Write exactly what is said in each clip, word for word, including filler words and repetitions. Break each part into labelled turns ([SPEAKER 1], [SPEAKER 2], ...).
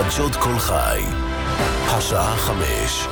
[SPEAKER 1] חדשות כל חי, השעה חמש.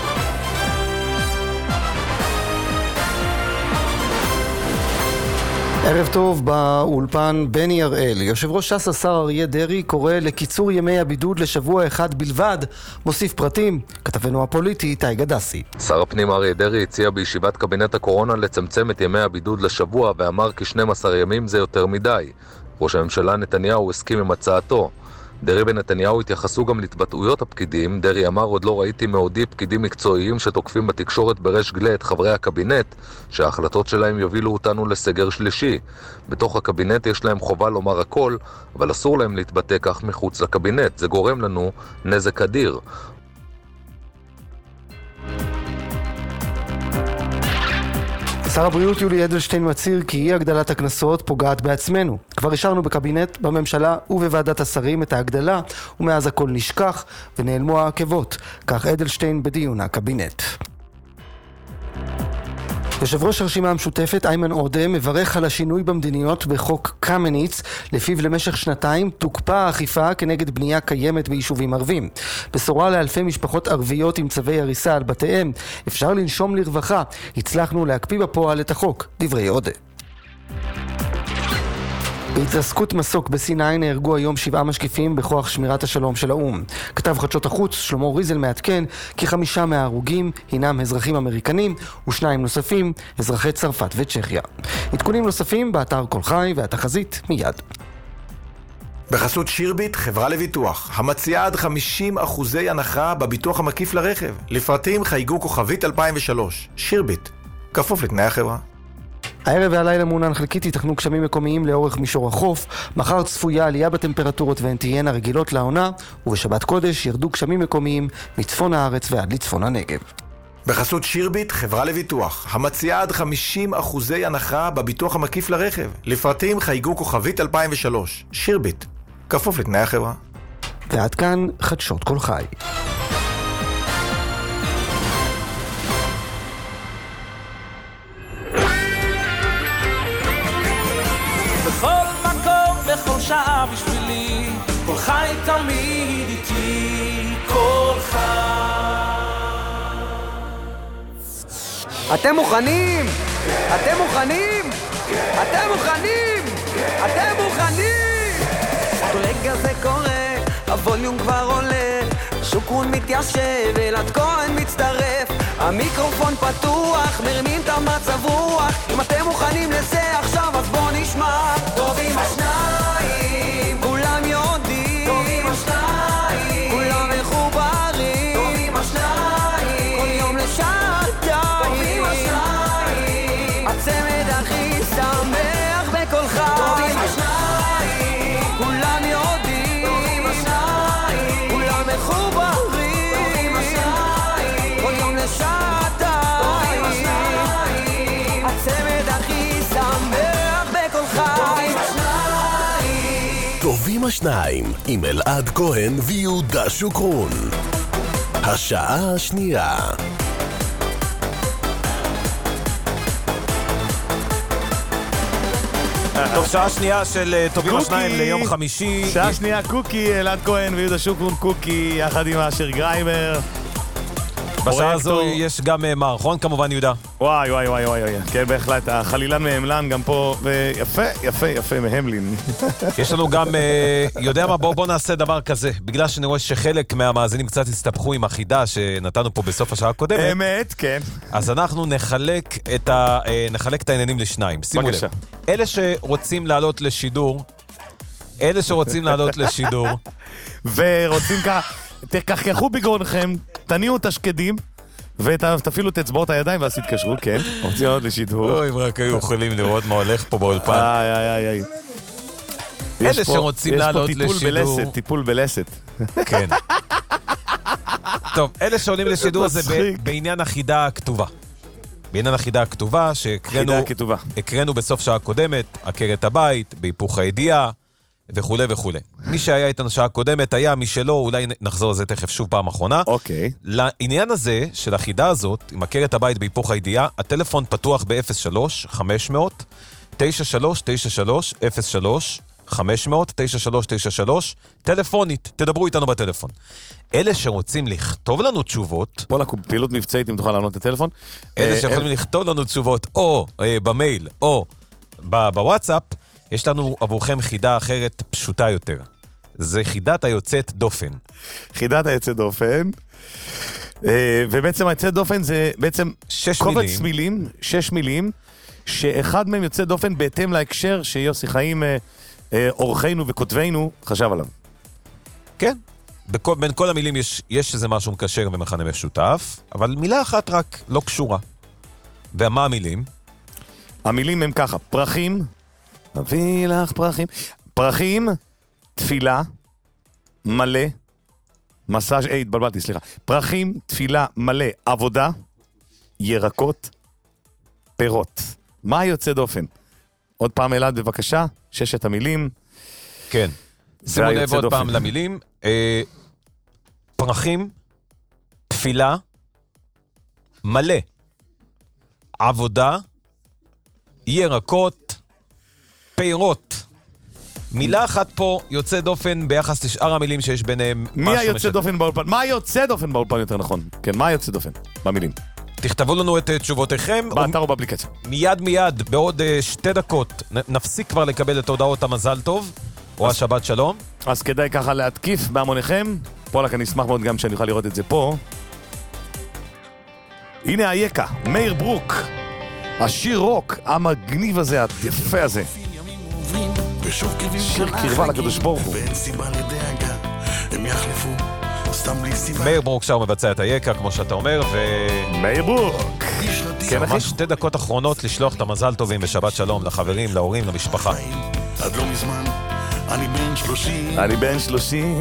[SPEAKER 2] ערב טוב, באולפן בני הראל. יושב ראש ש"ס השר אריה דרעי קורא לקיצור ימי הבידוד לשבוע אחד בלבד. מוסיף פרטים, כתבנו הפוליטי איתי גדסי.
[SPEAKER 3] שר הפנים אריה דרעי הציע בישיבת קבינט הקורונה לצמצם את ימי הבידוד לשבוע ואמר כי שנים עשר ימים זה יותר מדי. ראש הממשלה נתניהו הסכים עם הצעתו. דרעי ונתניהו התייחסו גם להתבטאויות הפקידים. דרעי אמר, עוד לא ראיתי מעודי פקידים מקצועיים שתוקפים בתקשורת ברש גלה את חברי הקבינט, שההחלטות שלהם יובילו אותנו לסגר שלישי. בתוך הקבינט יש להם חובה לומר הכל, אבל אסור להם להתבטא כך מחוץ לקבינט. זה גורם לנו נזק אדיר.
[SPEAKER 2] שר הבריאות יולי אדלשטיין מצהיר כי אי הגדלת הכנסות פוגעת בעצמנו. כבר אישרנו בקבינט, בממשלה ובוועדת השרים את ההגדלה, ומאז הכל נשכח ונעלמו העקבות. כך אדלשטיין בדיון הקבינט. יושב ראש הרשימה המשותפת איימן עודה מברך על השינוי במדיניות בחוק קמיניץ, לפיו למשך שנתיים תוקפא האכיפה כנגד בנייה קיימת ביישובים ערבים. בשורה לאלפי משפחות ערביות עם צווי הריסה על בתיהם, אפשר לנשום לרווחה. הצלחנו להקפיא בפועל את החוק, דברי עודה. בהתרסקות מסוק בסיני נהרגו היום שבעה משקיפים בכוח שמירת השלום של האו"ם. כתב חדשות החוץ שלמה ריזל מעדכן כי חמישה מההרוגים הינם אזרחים אמריקנים ושניים נוספים אזרחי צרפת וצ'כיה. עדכונים נוספים באתר כל חי והתחזית מיד.
[SPEAKER 4] בחסות שירביט, חברה לביטוח, המציעה עד חמישים אחוזי הנחה בביטוח המקיף לרכב. לפרטים חייגו כוכבית אלפיים ושלוש. שירביט, כפוף לתנאי החברה.
[SPEAKER 2] הערב והלילה מעונן חלקית ייתכנו גשמים מקומיים לאורך מישור החוף. מחר צפויה עלייה בטמפרטורות והן תהיינה רגילות לעונה, ובשבת קודש ירדו גשמים מקומיים מצפון הארץ ועד לצפון הנגב.
[SPEAKER 4] בחסות שירביט, חברה לביטוח, המציעה עד חמישים אחוזי הנחה בביטוח המקיף לרכב. לפרטים חייגו כוכבית אלפיים ושלוש. שירביט, כפוף לתנאי החברה.
[SPEAKER 2] ועד כאן חדשות כל חי.
[SPEAKER 5] בכל שעה בשבילי, כל חי תמיד איתי, כל חי.
[SPEAKER 6] אתם מוכנים? אתם מוכנים? אתם מוכנים? אתם מוכנים? רגע זה קורה, הווליום כבר עולה, שוקרון מתיישב, אלעד כהן מצטרף, המיקרופון פתוח, מרימים את המצב רוח. אם אתם מוכנים לזה עכשיו אז בוא נשמע. טובים השניים, כולם יודעים, טובים השניים, כולם מחוברים, טובים השניים, כל יום לשעתיים, טובים השניים, הצמד הכי שמח בכל חי. טובים השניים, כולם יודעים, טובים השניים, כולם מחוברים, טובים השניים, כל יום לשעתיים, הצמד הכי שמח בכל חי.
[SPEAKER 1] טובים השניים עם אלעד כהן ויהודה שוקרון. השעה השנייה.
[SPEAKER 7] טוב, שעה שנייה של טובים השניים ליום חמישי.
[SPEAKER 8] שעה שנייה קוקי, אלעד כהן ויהודה שוקרון קוקי, יחד עם אשר גריימר.
[SPEAKER 7] בשעה הזו יש גם מערכון כמובן, יהודה.
[SPEAKER 8] וואי וואי וואי וואי, כן בהחלט, החלילן מהמלן גם פה, ויפה יפה יפה מהמלין.
[SPEAKER 7] יש לנו גם, יודע מה, בואו בוא נעשה דבר כזה, בגלל שאני רואה שחלק מהמאזינים קצת הסתבכו עם החידה שנתנו פה בסוף השעה הקודמת.
[SPEAKER 8] אמת, כן.
[SPEAKER 7] אז אנחנו נחלק את, ה, נחלק את העניינים לשניים. שימו לב, אלה שרוצים לעלות לשידור, אלה שרוצים לעלות לשידור,
[SPEAKER 8] ורוצים כך, תקחקחו בגרונכם, תניעו את השקדים, ותפעילו את אצבעות הידיים ואז תתקשרו, כן? רוצים לעלות לשידור.
[SPEAKER 7] אוי, אם רק היו יכולים לראות מה הולך פה באולפן.
[SPEAKER 8] איי, איי, איי.
[SPEAKER 7] אלה שרוצים לעלות לשידור.
[SPEAKER 8] יש פה טיפול בלסת, טיפול בלסת.
[SPEAKER 7] כן. טוב, אלה שעולים לשידור זה בעניין החידה הכתובה. בעניין החידה הכתובה שהקראנו בסוף שעה קודמת, עקרת הבית, בהיפוך הידיעה, וכו' וכו'. מי שהיה איתנו שעה קודמת היה, מי שלא, אולי נחזור לזה תכף שוב פעם אחרונה.
[SPEAKER 8] אוקיי.
[SPEAKER 7] לעניין הזה, של החידה הזאת, עם עקרת הבית בהיפוך הידיעה, הטלפון פתוח ב-אפס שלוש חמש אפס אפס תשע שלוש תשע שלוש אפס שלוש חמש מאות תשע שלוש תשע שלוש, טלפונית, תדברו איתנו בטלפון. אלה שרוצים לכתוב לנו תשובות...
[SPEAKER 8] פה לקום פעילות מבצעית, אם תוכל לענות את הטלפון.
[SPEAKER 7] אלה שיכולים לכתוב לנו תשובות, או במייל, או בוואטסאפ, יש לנו עבורכם חידה אחרת פשוטה יותר. זה חידת היוצאת דופן.
[SPEAKER 8] חידת היוצאת דופן. ובעצם היוצאת דופן זה בעצם קובץ מילים, שש מילים, שאחד מהם יוצא דופן בהתאם להקשר שיוסי חיים, אורחנו וכותבנו, חשב עליו.
[SPEAKER 7] כן. בכל, בין כל המילים יש, יש איזה משהו מקשר ומכנה משותף, אבל מילה אחת רק לא קשורה. ומה המילים?
[SPEAKER 8] המילים הם ככה, פרחים, מביא לך פרחים, פרחים, תפילה, מלא, מסאז' אי, התבלבלתי, סליחה, פרחים, תפילה, מלא, עבודה, ירקות, פירות. מה יוצא דופן? עוד פעם אלעד בבקשה, ששת המילים.
[SPEAKER 7] כן. שימו לב עוד פעם למילים. אה, פרחים, תפילה, מלא, עבודה, ירקות, פירות. מילה אחת פה יוצא דופן ביחס לשאר המילים שיש ביניהם.
[SPEAKER 8] מי היוצא דופן באולפן? מה יוצא דופן באולפן יותר נכון? כן, מה יוצא דופן במילים?
[SPEAKER 7] תכתבו לנו את תשובותיכם.
[SPEAKER 8] באתר או באפליקציה.
[SPEAKER 7] מיד מיד, בעוד שתי דקות, נפסיק כבר לקבל את הודעות המזל טוב, או השבת שלום.
[SPEAKER 8] אז כדאי ככה להתקיף בהמוניכם. פולק, אני אשמח מאוד גם שאני אוכל לראות את זה פה. הנה היקה, מאיר ברוק. השיר רוק, המגניב הזה, היפה הזה. שיר קרבה לקדוש ברוך הוא.
[SPEAKER 7] מאיר ברוק שר מבצע את היקה, כמו שאתה אומר, ו...
[SPEAKER 8] מאיר ברוק.
[SPEAKER 7] כן, ממש שתי דקות אחרונות לשלוח את המזל טובים בשבת שלום לחברים, להורים, למשפחה.
[SPEAKER 9] עד לא מזמן, אני בן שלושים.
[SPEAKER 8] אני בן שלושים.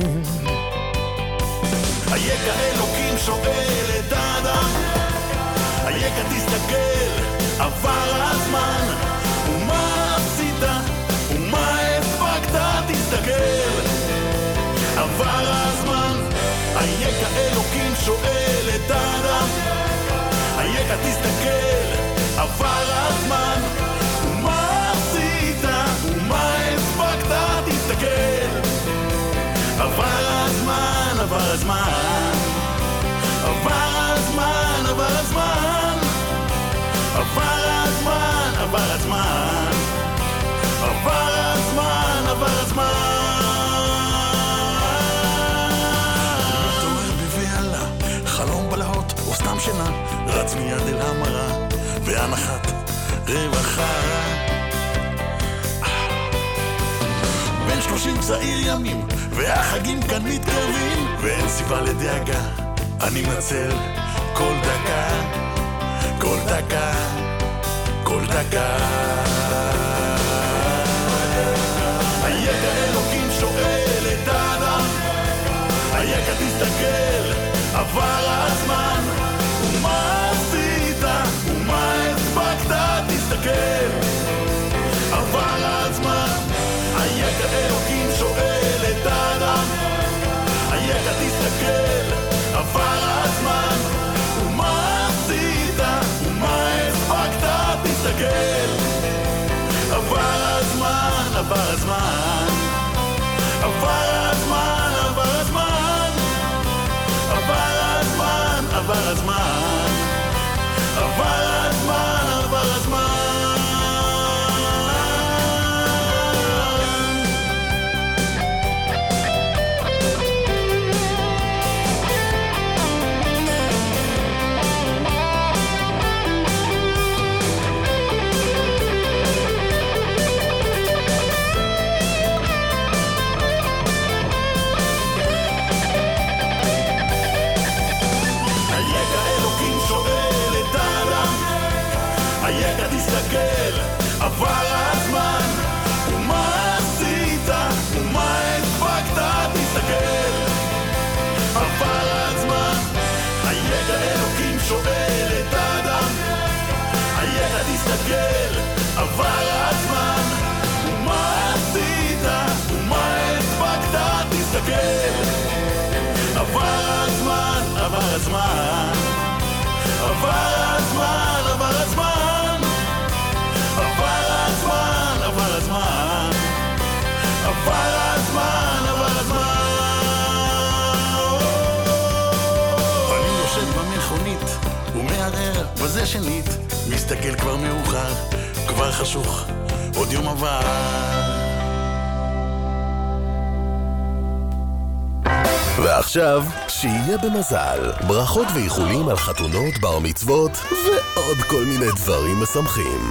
[SPEAKER 9] היקה אלוקים שואל את האדם, היקה תסתכל, עבר הזמן, ומה עשית, ומה הספקת, תסתכל, עבר הזמן. היקה אלוקים שואל את האדם, היקה תסתכל, עבר הזמן, ומה עשית, ומה הספקת, תסתכל, עבר הזמן, עבר הזמן, עבר הזמן, עבר הזמן, עבר הזמן, עבר הזמן, עבר הזמן, עבר הזמן. מתעורר בבהלה, חלום בלהות או סתם שינה, רץ מיד אל המראה והנחת רווחה. בן שלושים צעיר ימים והחגים כאן מתקרבים, ואין סיבה לדאגה, אני מצל כל דקה, כל דקה, כל דקה. היקה אלוקים שואל את האדם, היקה תסתכל, עבר הזמן, ומה עשית, ומה הספקת, תסתכל, עבר הזמן. היקה אלוקים שואל את האדם, היקה תסתכל, עבר הזמן, ומה עשית, ומה הספקת, תסתכל, עבר הזמן, עבר הזמן, עבר הזמן, עבר הזמן, עבר הזמן, עבר הזמן, עבר הזמן, עבר הזמן. השנית, מסתכל כבר מאוחר, כבר חשוך, עוד יום עבר.
[SPEAKER 1] ועכשיו, שיהיה במזל, ברכות ואיחולים על חתונות, בר מצוות ועוד כל מיני דברים משמחים.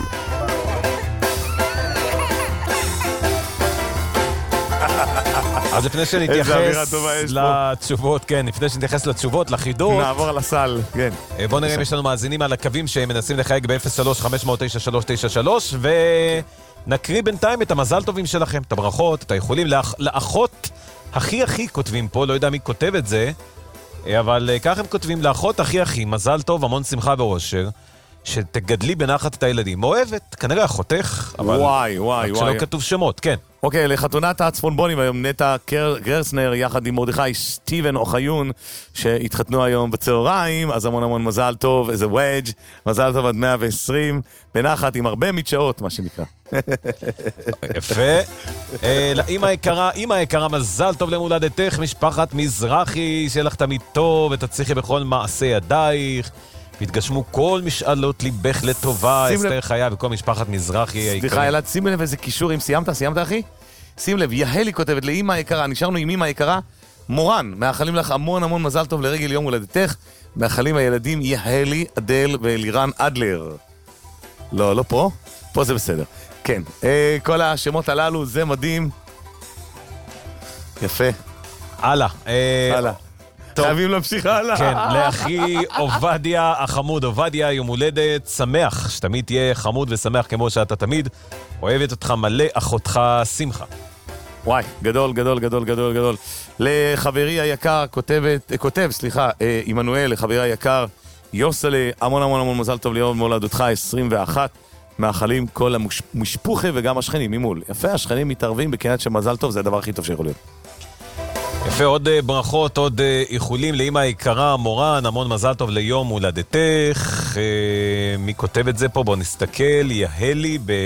[SPEAKER 7] אז לפני שנתייחס לתשובות, כן, לפני שנתייחס לתשובות, לחידות,
[SPEAKER 8] נעבור על הסל, כן.
[SPEAKER 7] בואו נראה אם יש לנו מאזינים על הקווים שמנסים לחייג ב-אפס שלוש חמש אפס תשע שלוש תשע שלוש, ונקריא בינתיים את המזל טובים שלכם, את הברכות, את האיחולים, לאחות הכי הכי כותבים פה, לא יודע מי כותב את זה, אבל ככה הם כותבים, לאחות הכי הכי, מזל טוב, המון שמחה ואושר, שתגדלי בנחת את הילדים. אוהבת, כנראה אחותך, אבל
[SPEAKER 8] וואי, וואי,
[SPEAKER 7] רק שלא כתוב שמות, כן.
[SPEAKER 8] אוקיי, לחתונת הצפונבונים היום, נטע גרסנר יחד עם מרדכי סטיבן אוחיון, שהתחתנו היום בצהריים, אז המון המון מזל טוב, איזה וויג', מזל טוב עד מאה ועשרים, בנחת עם הרבה מדשאות, מה שנקרא.
[SPEAKER 7] יפה. לאמא היקרה, אמא היקרה, מזל טוב למולדתך, משפחת מזרחי, שיהיה לך תמיד טוב, ותצליחי בכל מעשה ידייך. והתגשמו כל משאלות ליבך לטובה, אסתר חיה וכל משפחת מזרחי.
[SPEAKER 8] סליחה, ילד, שים לב איזה קישור, אם סיימת, סיימת אחי? שים לב, יהלי כותבת לאמא היקרה, נשארנו עם אמא היקרה, מורן, מאחלים לך המון המון מזל טוב לרגל יום הולדתך, מאחלים הילדים יהלי, אדל ואלירן אדלר. לא, לא פה? פה זה בסדר. כן, אה, כל השמות הללו, זה מדהים. יפה.
[SPEAKER 7] הלאה.
[SPEAKER 8] הלאה. חייבים להמשיך הלאה.
[SPEAKER 7] כן, לאחי עובדיה, החמוד עובדיה, יום הולדת שמח, שתמיד תהיה חמוד ושמח כמו שאתה תמיד, אוהבת אותך מלא, אחותך שמחה.
[SPEAKER 8] וואי, גדול, גדול, גדול, גדול, גדול. לחברי היקר, כותבת, כותב, סליחה, עמנואל, לחברי היקר, יוסלה, המון המון המון מזל טוב ליום מולדתך עשרים ואחת, מאחלים כל המשפוחה וגם השכנים ממול. יפה, השכנים מתערבים בקנת שמזל טוב, זה הדבר הכי טוב שיכול להיות.
[SPEAKER 7] יפה, עוד ברכות, עוד איחולים לאמא היקרה, מורן, המון מזל טוב ליום הולדתך. מי כותב את זה פה? בואו נסתכל, יהלי ב...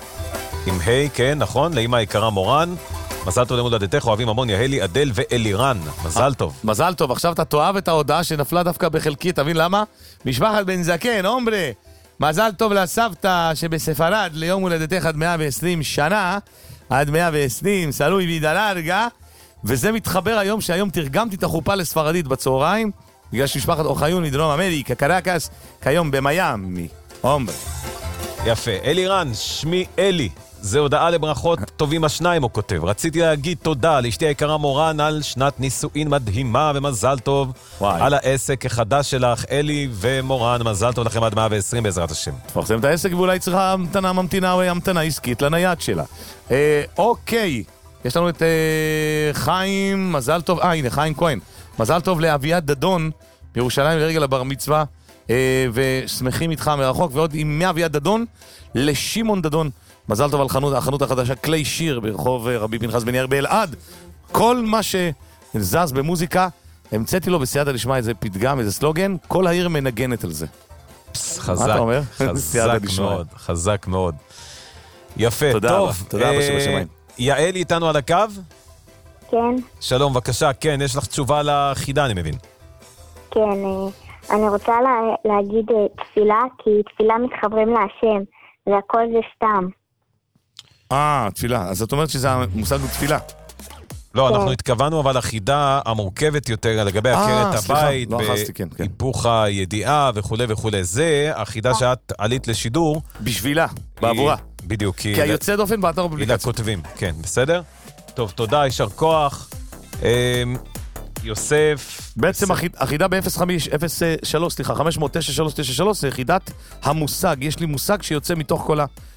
[SPEAKER 7] עם היי, כן, נכון? לאמא היקרה מורן, מזל טוב ליום הולדתך, אוהבים המון, יהלי, אדל ואלירן, מזל טוב.
[SPEAKER 8] מזל טוב, עכשיו אתה תאהב את ההודעה שנפלה דווקא בחלקי, תבין למה? משפחת בן זקן, אומברה, מזל טוב לסבתא שבספרד ליום הולדתך עד מאה ועשרים שנה, עד מאה ועשרים, סלוי וידלרגה, וזה מתחבר היום שהיום תרגמתי את החופה לספרדית בצהריים, בגלל שמשפחת אוחיון מדרום אמריקה, קרקס, כיום במיימי. אומבר.
[SPEAKER 7] יפה. אלירן, שמי אלי. זה הודעה לברכות טובים השניים, הוא כותב. רציתי להגיד תודה לאשתי היקרה מורן על שנת נישואין מדהימה ומזל טוב. וואי. על העסק החדש שלך, אלי ומורן, מזל טוב לכם עד מאה ועשרים בעזרת השם.
[SPEAKER 8] תפרסם את העסק ואולי צריכה המתנה ממתינה או המתנה עסקית לנייד שלה. אה, אוקיי. יש לנו את uh, חיים, מזל טוב, אה הנה חיים כהן, מזל טוב לאביעד דדון בירושלים לרגל הבר מצווה, uh, ושמחים איתך מרחוק, ועוד עם מאביעד דדון לשמעון דדון, מזל טוב על חנות, החנות החדשה קלי שיר ברחוב רבי פנחס בן יאיר באלעד. כל מה שזז במוזיקה, המצאתי לו בסייעתא דשמיא איזה פתגם, איזה סלוגן, כל העיר מנגנת על זה.
[SPEAKER 7] חזק,
[SPEAKER 8] מה אתה אומר?
[SPEAKER 7] חזק מאוד, חזק מאוד. יפה,
[SPEAKER 8] תודה
[SPEAKER 7] טוב.
[SPEAKER 8] רבה, תודה רבה שבשמיים.
[SPEAKER 7] יעל איתנו על הקו?
[SPEAKER 10] כן.
[SPEAKER 7] שלום, בבקשה, כן, יש לך תשובה לחידה, אני מבין.
[SPEAKER 10] כן, אני רוצה לה, להגיד תפילה, כי תפילה מתחברים להשם, והכל זה סתם.
[SPEAKER 8] אה, תפילה, אז את אומרת שזה המושג הוא תפילה.
[SPEAKER 7] לא, אנחנו התכוונו, אבל החידה המורכבת יותר לגבי עקרת הבית, בהיפוך הידיעה וכו' וכו'. זה החידה שאת עלית לשידור.
[SPEAKER 8] בשבילה, בעבורה.
[SPEAKER 7] בדיוק.
[SPEAKER 8] כי היוצא דופן באתר פובליקציה.
[SPEAKER 7] כותבים, כן, בסדר? טוב, תודה, יישר כוח. יוסף...
[SPEAKER 8] בעצם החידה ב-אפס חמש אפס שלוש, סליחה, חמש אפס אפס תשע שלוש תשע שלוש, זה חידת המושג. יש לי מושג שיוצא מתוך כל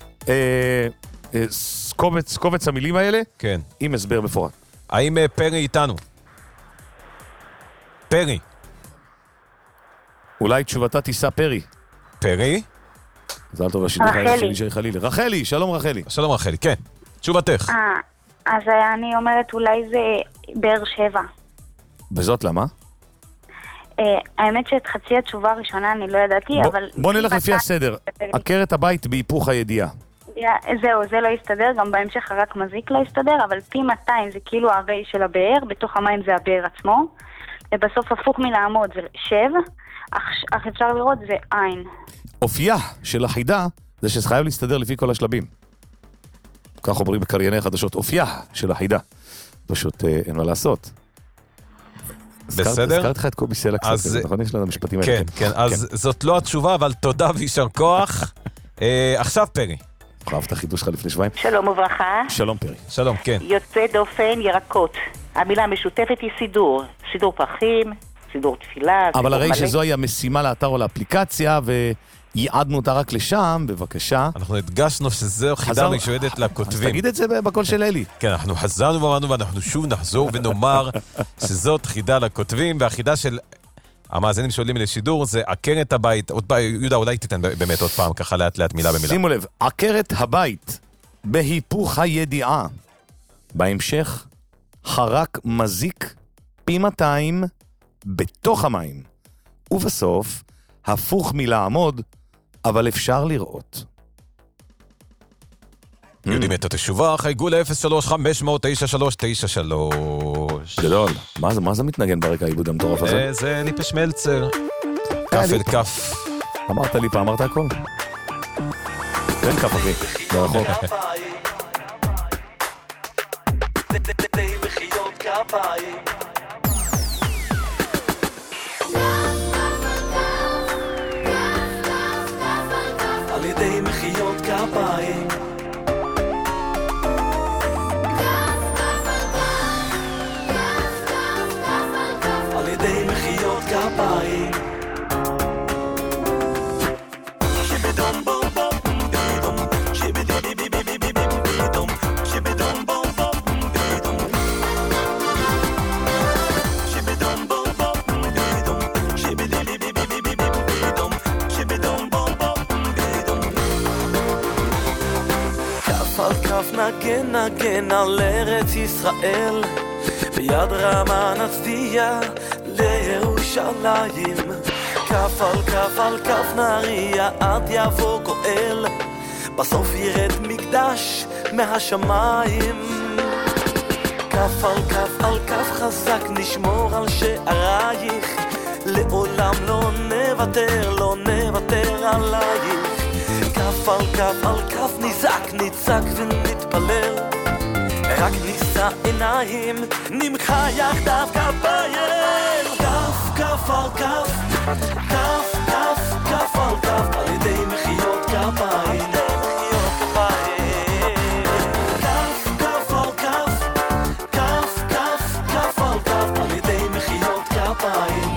[SPEAKER 8] הקובץ המילים האלה,
[SPEAKER 7] כן.
[SPEAKER 8] עם הסבר בפורט.
[SPEAKER 7] האם פרי איתנו? פרי.
[SPEAKER 8] אולי תשובתה תישא פרי.
[SPEAKER 7] פרי?
[SPEAKER 8] מזל טוב לשידור שלי שלי חלילה. רחלי, שלום רחלי.
[SPEAKER 7] שלום רחלי, כן. תשובתך.
[SPEAKER 10] אה, אז אני אומרת אולי זה באר שבע.
[SPEAKER 8] וזאת למה?
[SPEAKER 10] האמת שאת חצי התשובה הראשונה אני לא ידעתי, אבל...
[SPEAKER 8] בוא נלך לפי הסדר. עקרת הבית בהיפוך הידיעה.
[SPEAKER 10] זהו, זה לא יסתדר, גם בהמשך רק מזיק לא יסתדר, אבל פי מאתיים זה כאילו הרי של הבאר, בתוך המים זה הבאר עצמו, ובסוף הפוך מלעמוד זה שב,
[SPEAKER 11] אך אפשר לראות זה עין.
[SPEAKER 8] אופייה של החידה זה שזה חייב להסתדר לפי כל השלבים. כך אומרים בקרייני החדשות, אופייה של החידה. פשוט אין מה לעשות.
[SPEAKER 7] בסדר?
[SPEAKER 8] הזכרת לך את קובי סלע קצת, נכון? יש לנו המשפטים האלה.
[SPEAKER 7] כן, כן, אז זאת לא התשובה, אבל תודה וישר כוח. עכשיו פרי.
[SPEAKER 8] אהב את החידוש שלך לפני שבועיים.
[SPEAKER 12] שלום וברכה.
[SPEAKER 8] שלום פרי.
[SPEAKER 7] שלום, כן.
[SPEAKER 12] יוצא דופן ירקות. המילה המשותפת היא סידור. סידור פרחים, סידור תפילה.
[SPEAKER 8] אבל הרי שזו היא המשימה לאתר או לאפליקציה, וייעדנו אותה רק לשם, בבקשה.
[SPEAKER 7] אנחנו הדגשנו שזו חידה מיועדת לכותבים.
[SPEAKER 8] אז תגיד את זה בקול של אלי.
[SPEAKER 7] כן, אנחנו חזרנו ואמרנו, ואנחנו שוב נחזור ונאמר שזאת חידה לכותבים, והחידה של המאזינים שעולים לשידור זה עקרת הבית. יהודה, אולי תיתן באמת עוד פעם ככה לאט לאט מילה במילה.
[SPEAKER 8] שימו לב, עקרת הבית בהיפוך הידיעה. בהמשך, חרק מזיק פי מאתיים בתוך המים. ובסוף, הפוך מלעמוד, אבל אפשר לראות.
[SPEAKER 7] יודעים את התשובה, חייגו ל-אפס שלוש חמש אפס אפס תשע שלוש תשע שלוש.
[SPEAKER 8] גדול. מה זה, מה זה מתנגן ברקע העיבוד המטורף הזה?
[SPEAKER 7] זה ליפש מלצר. כף אל כף.
[SPEAKER 8] אמרת לי פעם, אמרת הכל? תן כף אחי, ברחוק.
[SPEAKER 5] על ידי מחיאות כפיים על ידי מחיאות כפיים שבדום בום בום בדום שבדי בי בי בי בי בדום שבדום בום בום בדום שבדום בום בום בדום שבדי בי בי בי בי בדום שבדום בום כף על כף נגן נגן על ארץ ישראל ביד רמה נצדיע לירושלים כף על כף על כף נריע עד יבוא גואל בסוף ירד מקדש מהשמיים כף על כף על כף חזק נשמור על שערייך לעולם לא נוותר לא נוותר עלייך כף על כף על כף נזעק נצעק ונתפלל רק נישא עיניים נמחה יחדיו כפיים כף כף על כף כף כף כף על כף על ידי מחיאות כפיים כף כף על כף כף כף כף על כף על ידי מחיאות כפיים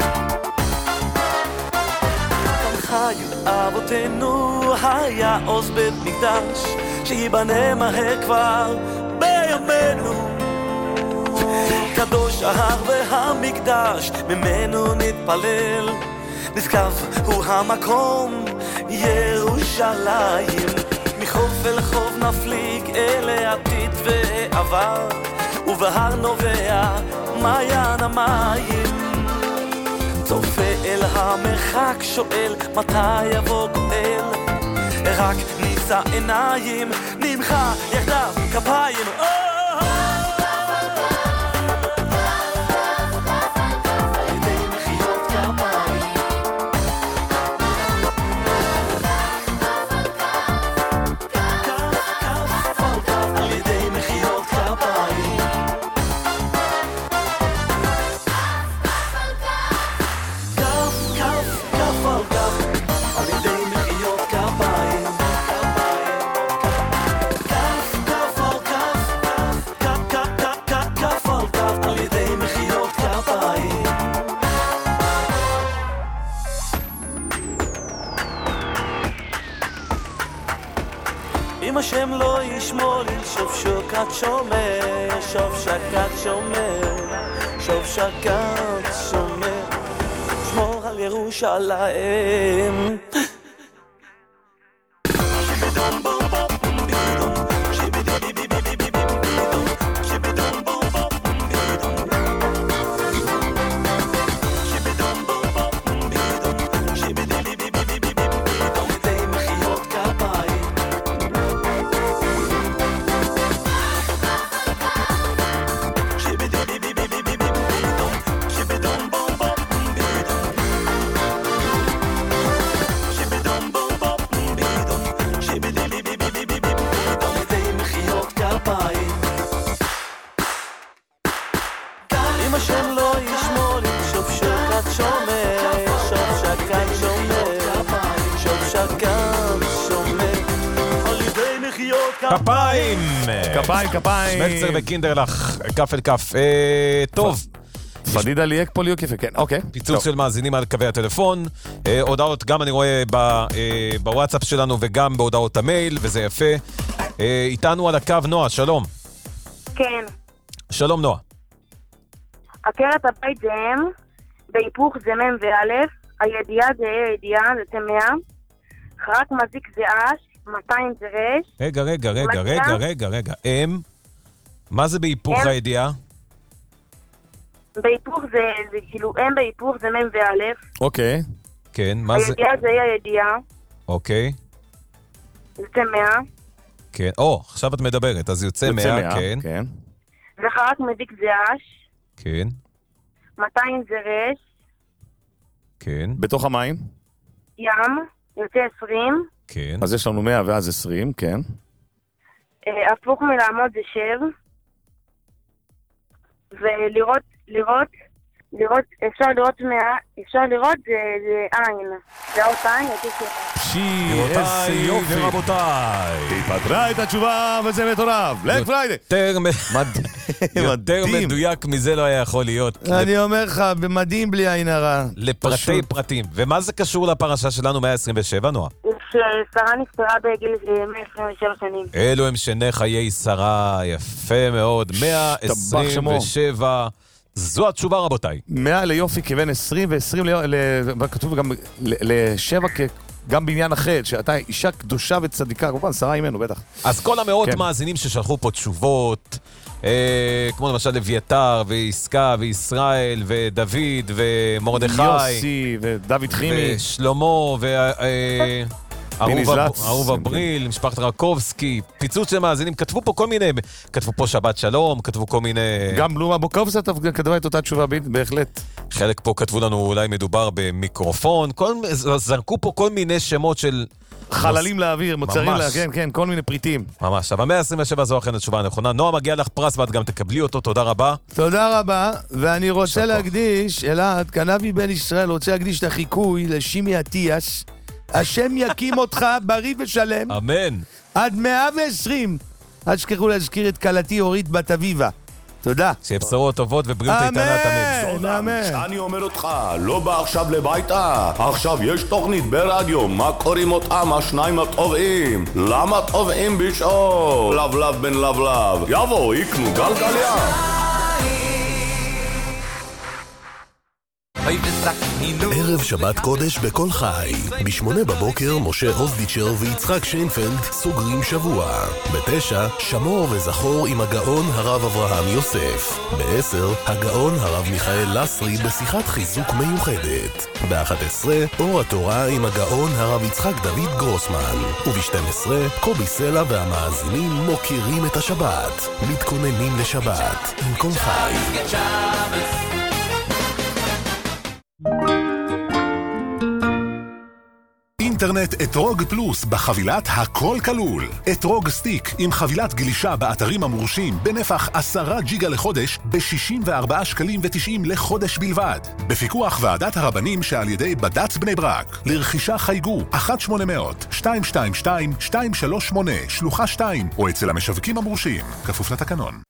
[SPEAKER 5] חיו אבותינו היה עוז בית מקדש שיבנה מהר כבר בימינו קדוש ההר והמקדש ממנו נתפלל נזכר הוא המקום ירושלים מחוף אל חוף נפליג אל העתיד ועבר ובהר נובע מעיין המים צופה אל המרחק שואל מתי יבוא גואל רק נישא עיניים נמחה יחדיו כפיים השם לא ישמור שוב שקט שומר שוב שקט שומר שוב שקט שומר שמור על ירושלים
[SPEAKER 7] כפיים!
[SPEAKER 8] כפיים, כפיים!
[SPEAKER 7] שמלצר וקינדרלך, כף אל כף. טוב.
[SPEAKER 8] פדידה ליאק פוליוק יפה, כן, אוקיי.
[SPEAKER 7] פיצוץ של מאזינים על קווי הטלפון. הודעות גם אני רואה בוואטסאפ שלנו וגם בהודעות המייל, וזה יפה. איתנו על הקו נועה, שלום.
[SPEAKER 11] כן.
[SPEAKER 7] שלום נועה.
[SPEAKER 11] עקרת הבית זה אם, בהיפוך זה מם ואלף, הידיעה זה הידיעה, זה תמיה, חרק מזיק זה אש, מאתיים זה רש.
[SPEAKER 7] רגע, רגע, רגע, רגע, רגע, רגע. אם, מה זה בהיפוך הידיעה?
[SPEAKER 11] בהיפוך זה, זה כאילו, אם בהיפוך זה מם ואלף.
[SPEAKER 7] אוקיי. כן, מה זה?
[SPEAKER 11] הידיעה זה הידיעה.
[SPEAKER 7] אוקיי.
[SPEAKER 11] זה תמיה.
[SPEAKER 7] כן, או, עכשיו את מדברת, אז יוצא מאה, כן.
[SPEAKER 8] כן.
[SPEAKER 11] וחרק מזיק זה אש.
[SPEAKER 7] כן.
[SPEAKER 11] מאתיים זה רש.
[SPEAKER 7] כן.
[SPEAKER 8] בתוך המים?
[SPEAKER 11] ים, יוצא עשרים.
[SPEAKER 7] כן.
[SPEAKER 8] אז יש לנו מאה ואז עשרים, כן.
[SPEAKER 11] הפוך מלעמוד זה שב. ולראות, לראות, לראות, אפשר לראות מאה, אפשר לראות זה, זה עין. זה עוד עין, יוצא שב.
[SPEAKER 8] שי,
[SPEAKER 7] גבירותיי
[SPEAKER 8] יופי.
[SPEAKER 7] ורבותיי.
[SPEAKER 8] היא פתרה את התשובה וזה מטורף. בלק פריידי.
[SPEAKER 7] יותר מדויק מזה לא היה יכול להיות.
[SPEAKER 8] אני אומר לך, במדים בלי עין הרע.
[SPEAKER 7] לפרטי פרטים. ומה זה קשור לפרשה שלנו מאה עשרים ושבע, נועה?
[SPEAKER 11] ששרה נפטרה בגיל מאה עשרים ושבע שנים.
[SPEAKER 7] אלו הם שני חיי שרה, יפה מאוד. מאה עשרים ושבע. זו התשובה רבותיי.
[SPEAKER 8] מאה ליופי כבן עשרים ועשרים כתוב גם לשבע גם בעניין אחר, שאתה אישה קדושה וצדיקה, כמובן, שרה אימנו, בטח.
[SPEAKER 7] אז כל המאות מאזינים ששלחו פה תשובות, כמו למשל לויתר, ויסקה, וישראל, ודוד, ומורדכי.
[SPEAKER 8] יוסי, ודוד חימי.
[SPEAKER 7] ושלמה, ו... אהוב הבריל, משפחת רקובסקי, פיצוץ של מאזינים, כתבו פה כל מיני, כתבו פה שבת שלום, כתבו כל מיני...
[SPEAKER 8] גם בלומה בוקובסה כתבה את אותה תשובה, בהחלט.
[SPEAKER 7] חלק פה כתבו לנו אולי מדובר במיקרופון, כל, זרקו פה כל מיני שמות של...
[SPEAKER 8] חללים לאוויר, מוצרים, לה, כן, כן, כל מיני פריטים.
[SPEAKER 7] ממש, אבל מאה עשרים ושבע זו אכן התשובה הנכונה. נועה, מגיע לך פרס ואת גם תקבלי אותו, תודה רבה.
[SPEAKER 8] תודה רבה, ואני רוצה להקדיש, אלעד, כנבי בן ישראל, רוצה להקדיש את החיקוי לשימי עטיאס, השם יקים אותך בריא ושלם.
[SPEAKER 7] אמן.
[SPEAKER 8] עד מאה ועשרים. אל תשכחו להזכיר את קלתי אורית בת אביבה. תודה.
[SPEAKER 7] שיהיה בשורות טובות ובריאות איתנה תמיד.
[SPEAKER 8] אמן, אמן.
[SPEAKER 1] אני אומר אותך, לא בא עכשיו לביתה. עכשיו יש תוכנית ברדיו, מה קוראים אותם השניים הטובים? למה טובים בשאול? לב לב בן לב לב. יבוא, יקנו גלגליה. ערב שבת קודש בכל חי. בשמונה בבוקר משה אוזדיצ'ר ויצחק שיינפלד סוגרים שבוע. בתשע שמור וזכור עם הגאון הרב אברהם יוסף. בעשר הגאון הרב מיכאל לסרי בשיחת חיזוק מיוחדת. באחת עשרה אור התורה עם הגאון הרב יצחק דוד גרוסמן. ובשתים עשרה קובי סלע והמאזינים מוקירים את השבת. מתכוננים לשבת עם כל חי. אינטרנט אתרוג פלוס בחבילת הכל כלול. אתרוג סטיק עם חבילת גלישה באתרים המורשים בנפח עשרה ג'יגה לחודש ב-שישים וארבעה שקלים ותשעים לחודש בלבד. בפיקוח ועדת הרבנים שעל ידי בד"ץ בני ברק. לרכישה חייגו אחת שמונה אפס אפס שתיים שתיים שתיים שתיים שלוש שמונה שלוחה שתיים או אצל המשווקים המורשים. כפוף לתקנון.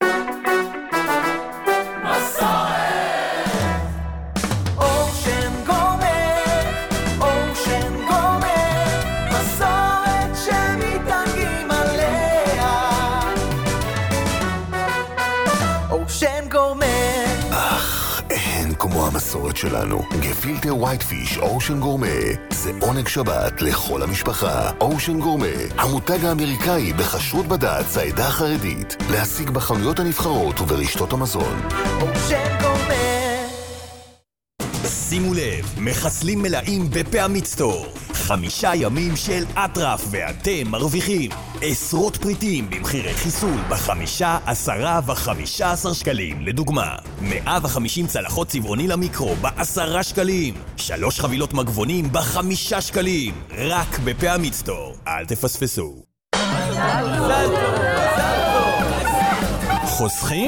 [SPEAKER 1] כמו המסורת שלנו, גפילטה ווייט פיש אושן גורמה זה עונג שבת לכל המשפחה. אושן גורמה, המותג האמריקאי בחשרות בד"ץ העדה החרדית, להשיג בחנויות הנבחרות וברשתות המזון. אושן גורמה.
[SPEAKER 13] שימו לב, מחסלים מלאים בפעמית סטור. חמישה ימים של אטרף ואתם מרוויחים עשרות פריטים במחירי חיסול בחמישה, עשרה וחמישה עשר שקלים. לדוגמה, מאה וחמישים צלחות צבעוני למיקרו בעשרה שקלים, שלוש חבילות מגבונים בחמישה שקלים, רק בפעמית סטור. אל תפספסו. חוסכים?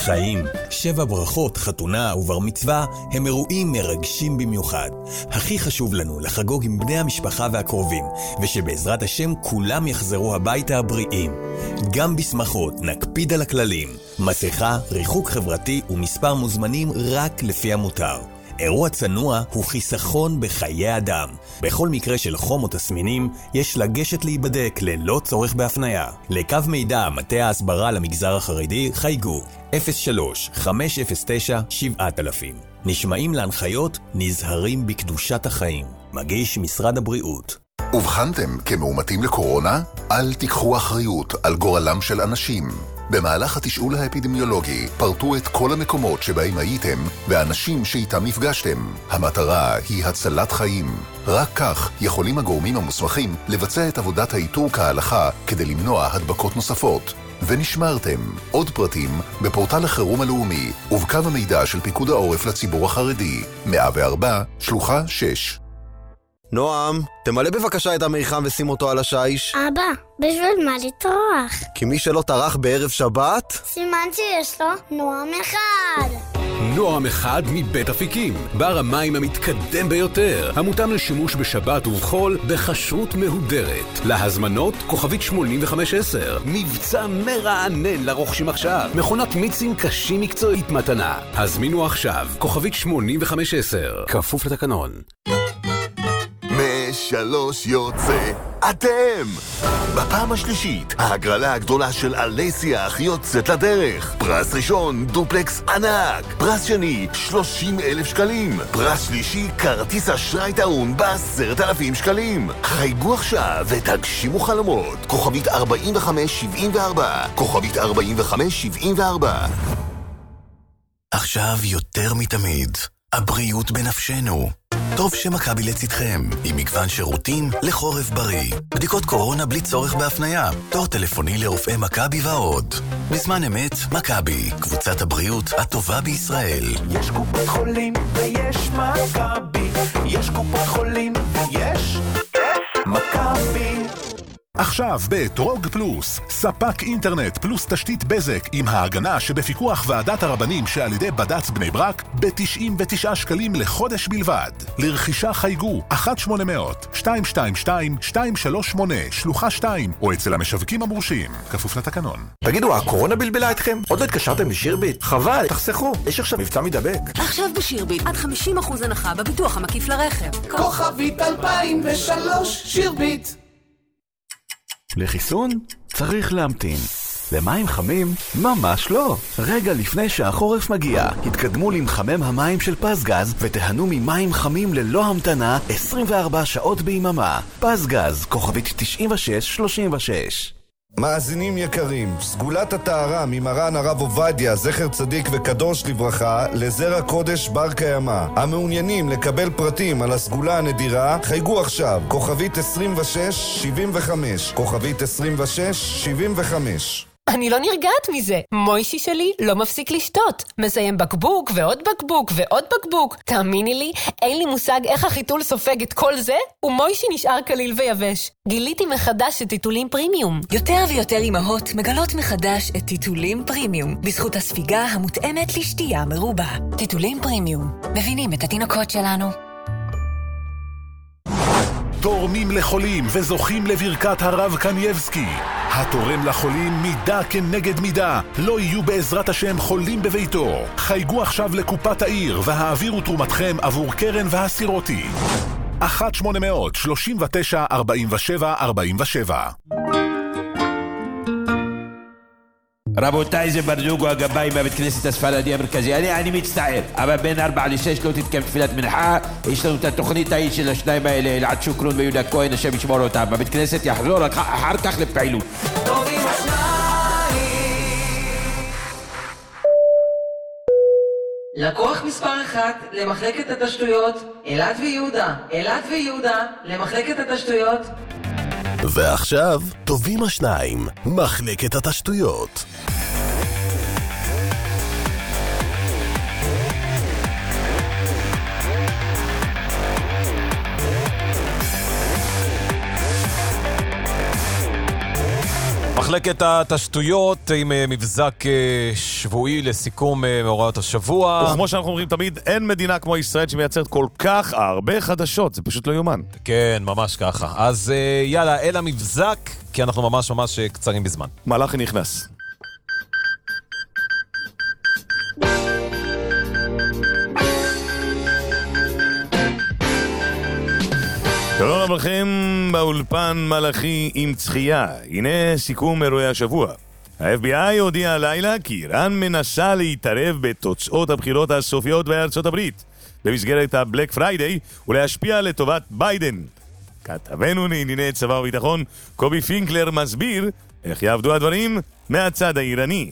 [SPEAKER 13] חיים. שבע ברכות, חתונה ובר מצווה הם אירועים מרגשים במיוחד. הכי חשוב לנו לחגוג עם בני המשפחה והקרובים, ושבעזרת השם כולם יחזרו הביתה הבריאים. גם בשמחות נקפיד על הכללים. מסכה, ריחוק חברתי ומספר מוזמנים רק לפי המותר. אירוע צנוע הוא חיסכון בחיי אדם. בכל מקרה של חום או תסמינים, יש לגשת להיבדק ללא צורך בהפניה. לקו מידע מטה ההסברה למגזר החרדי חייגו אפס שלוש חמש אפס תשע שבעת אלפים. נשמעים להנחיות, נזהרים בקדושת החיים. מגיש משרד הבריאות.
[SPEAKER 14] ובחנתם כמאומתים לקורונה? אל תיקחו אחריות על גורלם של אנשים. במהלך התשאול האפידמיולוגי פרטו את כל המקומות שבהם הייתם ואנשים שאיתם נפגשתם. המטרה היא הצלת חיים. רק כך יכולים הגורמים המוסמכים לבצע את עבודת האיתור כהלכה כדי למנוע הדבקות נוספות. ונשמרתם. עוד פרטים בפורטל החירום הלאומי ובקו המידע של פיקוד העורף לציבור החרדי. מאה וארבע, שלוחה שש.
[SPEAKER 15] נועם, תמלא בבקשה את המיחם ושים אותו על השיש.
[SPEAKER 10] אבא, בשביל מה לטרוח?
[SPEAKER 15] כי מי שלא טרח בערב שבת...
[SPEAKER 10] סימן שיש לו נועם אחד.
[SPEAKER 16] נועם אחד מבית אפיקים, בר המים המתקדם ביותר, המותאם לשימוש בשבת ובחול בכשרות מהודרת. להזמנות כוכבית שמונים וחמש עשר. מבצע מרענן לרוכשים עכשיו. מכונת מיצים קשים מקצועית מתנה. הזמינו עכשיו כוכבית שמונים וחמש עשר. כפוף לתקנון.
[SPEAKER 17] משלוש יוצא אתם! בפעם השלישית, ההגרלה הגדולה של עלי שיח יוצאת לדרך. פרס ראשון, דופלקס ענק. פרס שני, שלושים אלף שקלים. פרס שלישי, כרטיס אשראי טעון בעשרת אלפים שקלים. חייגו עכשיו ותגשימו חלומות. כוכבית ארבעים וחמש שבעים וארבע. כוכבית ארבעים וחמש שבעים וארבע.
[SPEAKER 1] עכשיו יותר מתמיד, הבריאות בנפשנו. טוב שמכבי לצדכם, עם מגוון שירותים לחורף בריא. בדיקות קורונה בלי צורך בהפניה, תור טלפוני לרופאי מכבי ועוד. בזמן אמת, מכבי, קבוצת הבריאות הטובה בישראל.
[SPEAKER 18] יש קופת חולים ויש מכבי. יש קופת חולים ויש מכבי.
[SPEAKER 19] עכשיו בטרוג פלוס, ספק אינטרנט פלוס תשתית בזק עם ההגנה שבפיקוח ועדת הרבנים שעל ידי בד"ץ בני ברק ב-תשעים ותשעה שקלים לחודש בלבד. לרכישה חייגו אחת שמונה אפס אפס שתיים שתיים שתיים שתיים שלוש שמונה שלוחה שתיים או אצל המשווקים המורשים, כפוף לתקנון.
[SPEAKER 4] תגידו, הקורונה בלבלה אתכם? עוד לא התקשרתם לשירביט? חבל, תחסכו, יש עכשיו מבצע מדבק.
[SPEAKER 20] עכשיו בשירביט עד חמישים אחוז הנחה בביטוח המקיף לרכב.
[SPEAKER 18] כוכבית אלפיים ושלוש שירביט.
[SPEAKER 21] לחיסון צריך להמתין. למים חמים? ממש לא. רגע לפני שהחורף מגיע, התקדמו למחמם המים של פסגז ותיהנו ממים חמים ללא המתנה עשרים וארבע שעות ביממה. פסגז, כוכבית תשעים ושש שלושים ושש.
[SPEAKER 22] מאזינים יקרים, סגולת הטהרה ממרן הרב עובדיה, זכר צדיק וקדוש לברכה, לזרע קודש בר קיימא. המעוניינים לקבל פרטים על הסגולה הנדירה, חייגו עכשיו, כוכבית עשרים ושש שבעים וחמש, כוכבית עשרים ושש שבעים וחמש.
[SPEAKER 23] אני לא נרגעת מזה. מוישי שלי לא מפסיק לשתות. מסיים בקבוק ועוד בקבוק ועוד בקבוק. תאמיני לי, אין לי מושג איך החיתול סופג את כל זה, ומוישי נשאר כליל ויבש. גיליתי מחדש את טיטולים פרימיום.
[SPEAKER 24] יותר ויותר אמהות מגלות מחדש את טיטולים פרימיום, בזכות הספיגה המותאמת לשתייה מרובה. טיטולים פרימיום. מבינים את התינוקות שלנו.
[SPEAKER 19] תורמים לחולים וזוכים לברכת הרב קנייבסקי. התורם לחולים מידה כנגד מידה. לא יהיו בעזרת השם חולים בביתו. חייגו עכשיו לקופת העיר והעבירו תרומתכם עבור קרן והסירותי. אחת שמונה אפס אפס שלושים ותשע ארבעים ושבע ארבעים ושבע.
[SPEAKER 25] רבותיי, זה ברדוגו הגבאי מהבית כנסת הספרדי המרכזי. אני, אני מצטער, אבל בין ארבע לשש לא תתקיים תפילת מנחה. יש לנו את התוכנית ההיא של השניים האלה, אלעד שוקרון ויהודה כהן, השם ישמור אותם. הבית כנסת יחזור אחר כך לפעילות.
[SPEAKER 18] טובים השניים.
[SPEAKER 26] לקוח מספר אחת למחלקת התשתויות, אלעד ויהודה. אלעד ויהודה למחלקת התשתויות.
[SPEAKER 1] ועכשיו, טובים השניים, מחלקת התשתויות.
[SPEAKER 7] מחלקת מחלקת התשתויות עם מבזק שבועי לסיכום מאורעות השבוע.
[SPEAKER 8] וכמו שאנחנו אומרים תמיד, אין מדינה כמו ישראל שמייצרת כל כך הרבה חדשות, זה פשוט לא יומן.
[SPEAKER 7] כן, ממש ככה. אז יאללה, אל המבזק, כי אנחנו ממש ממש קצרים בזמן.
[SPEAKER 8] מלאכי נכנס. שלום לכם, באולפן מלאכי עם צחייה. הנה סיכום אירועי השבוע. ה-אף בי איי הודיע הלילה כי איראן מנסה להתערב בתוצאות הבחירות הסופיות בארצות הברית במסגרת הבלק פריידיי ולהשפיע לטובת ביידן. כתבנו לענייני צבא וביטחון קובי פינקלר מסביר איך יעבדו הדברים מהצד האיראני.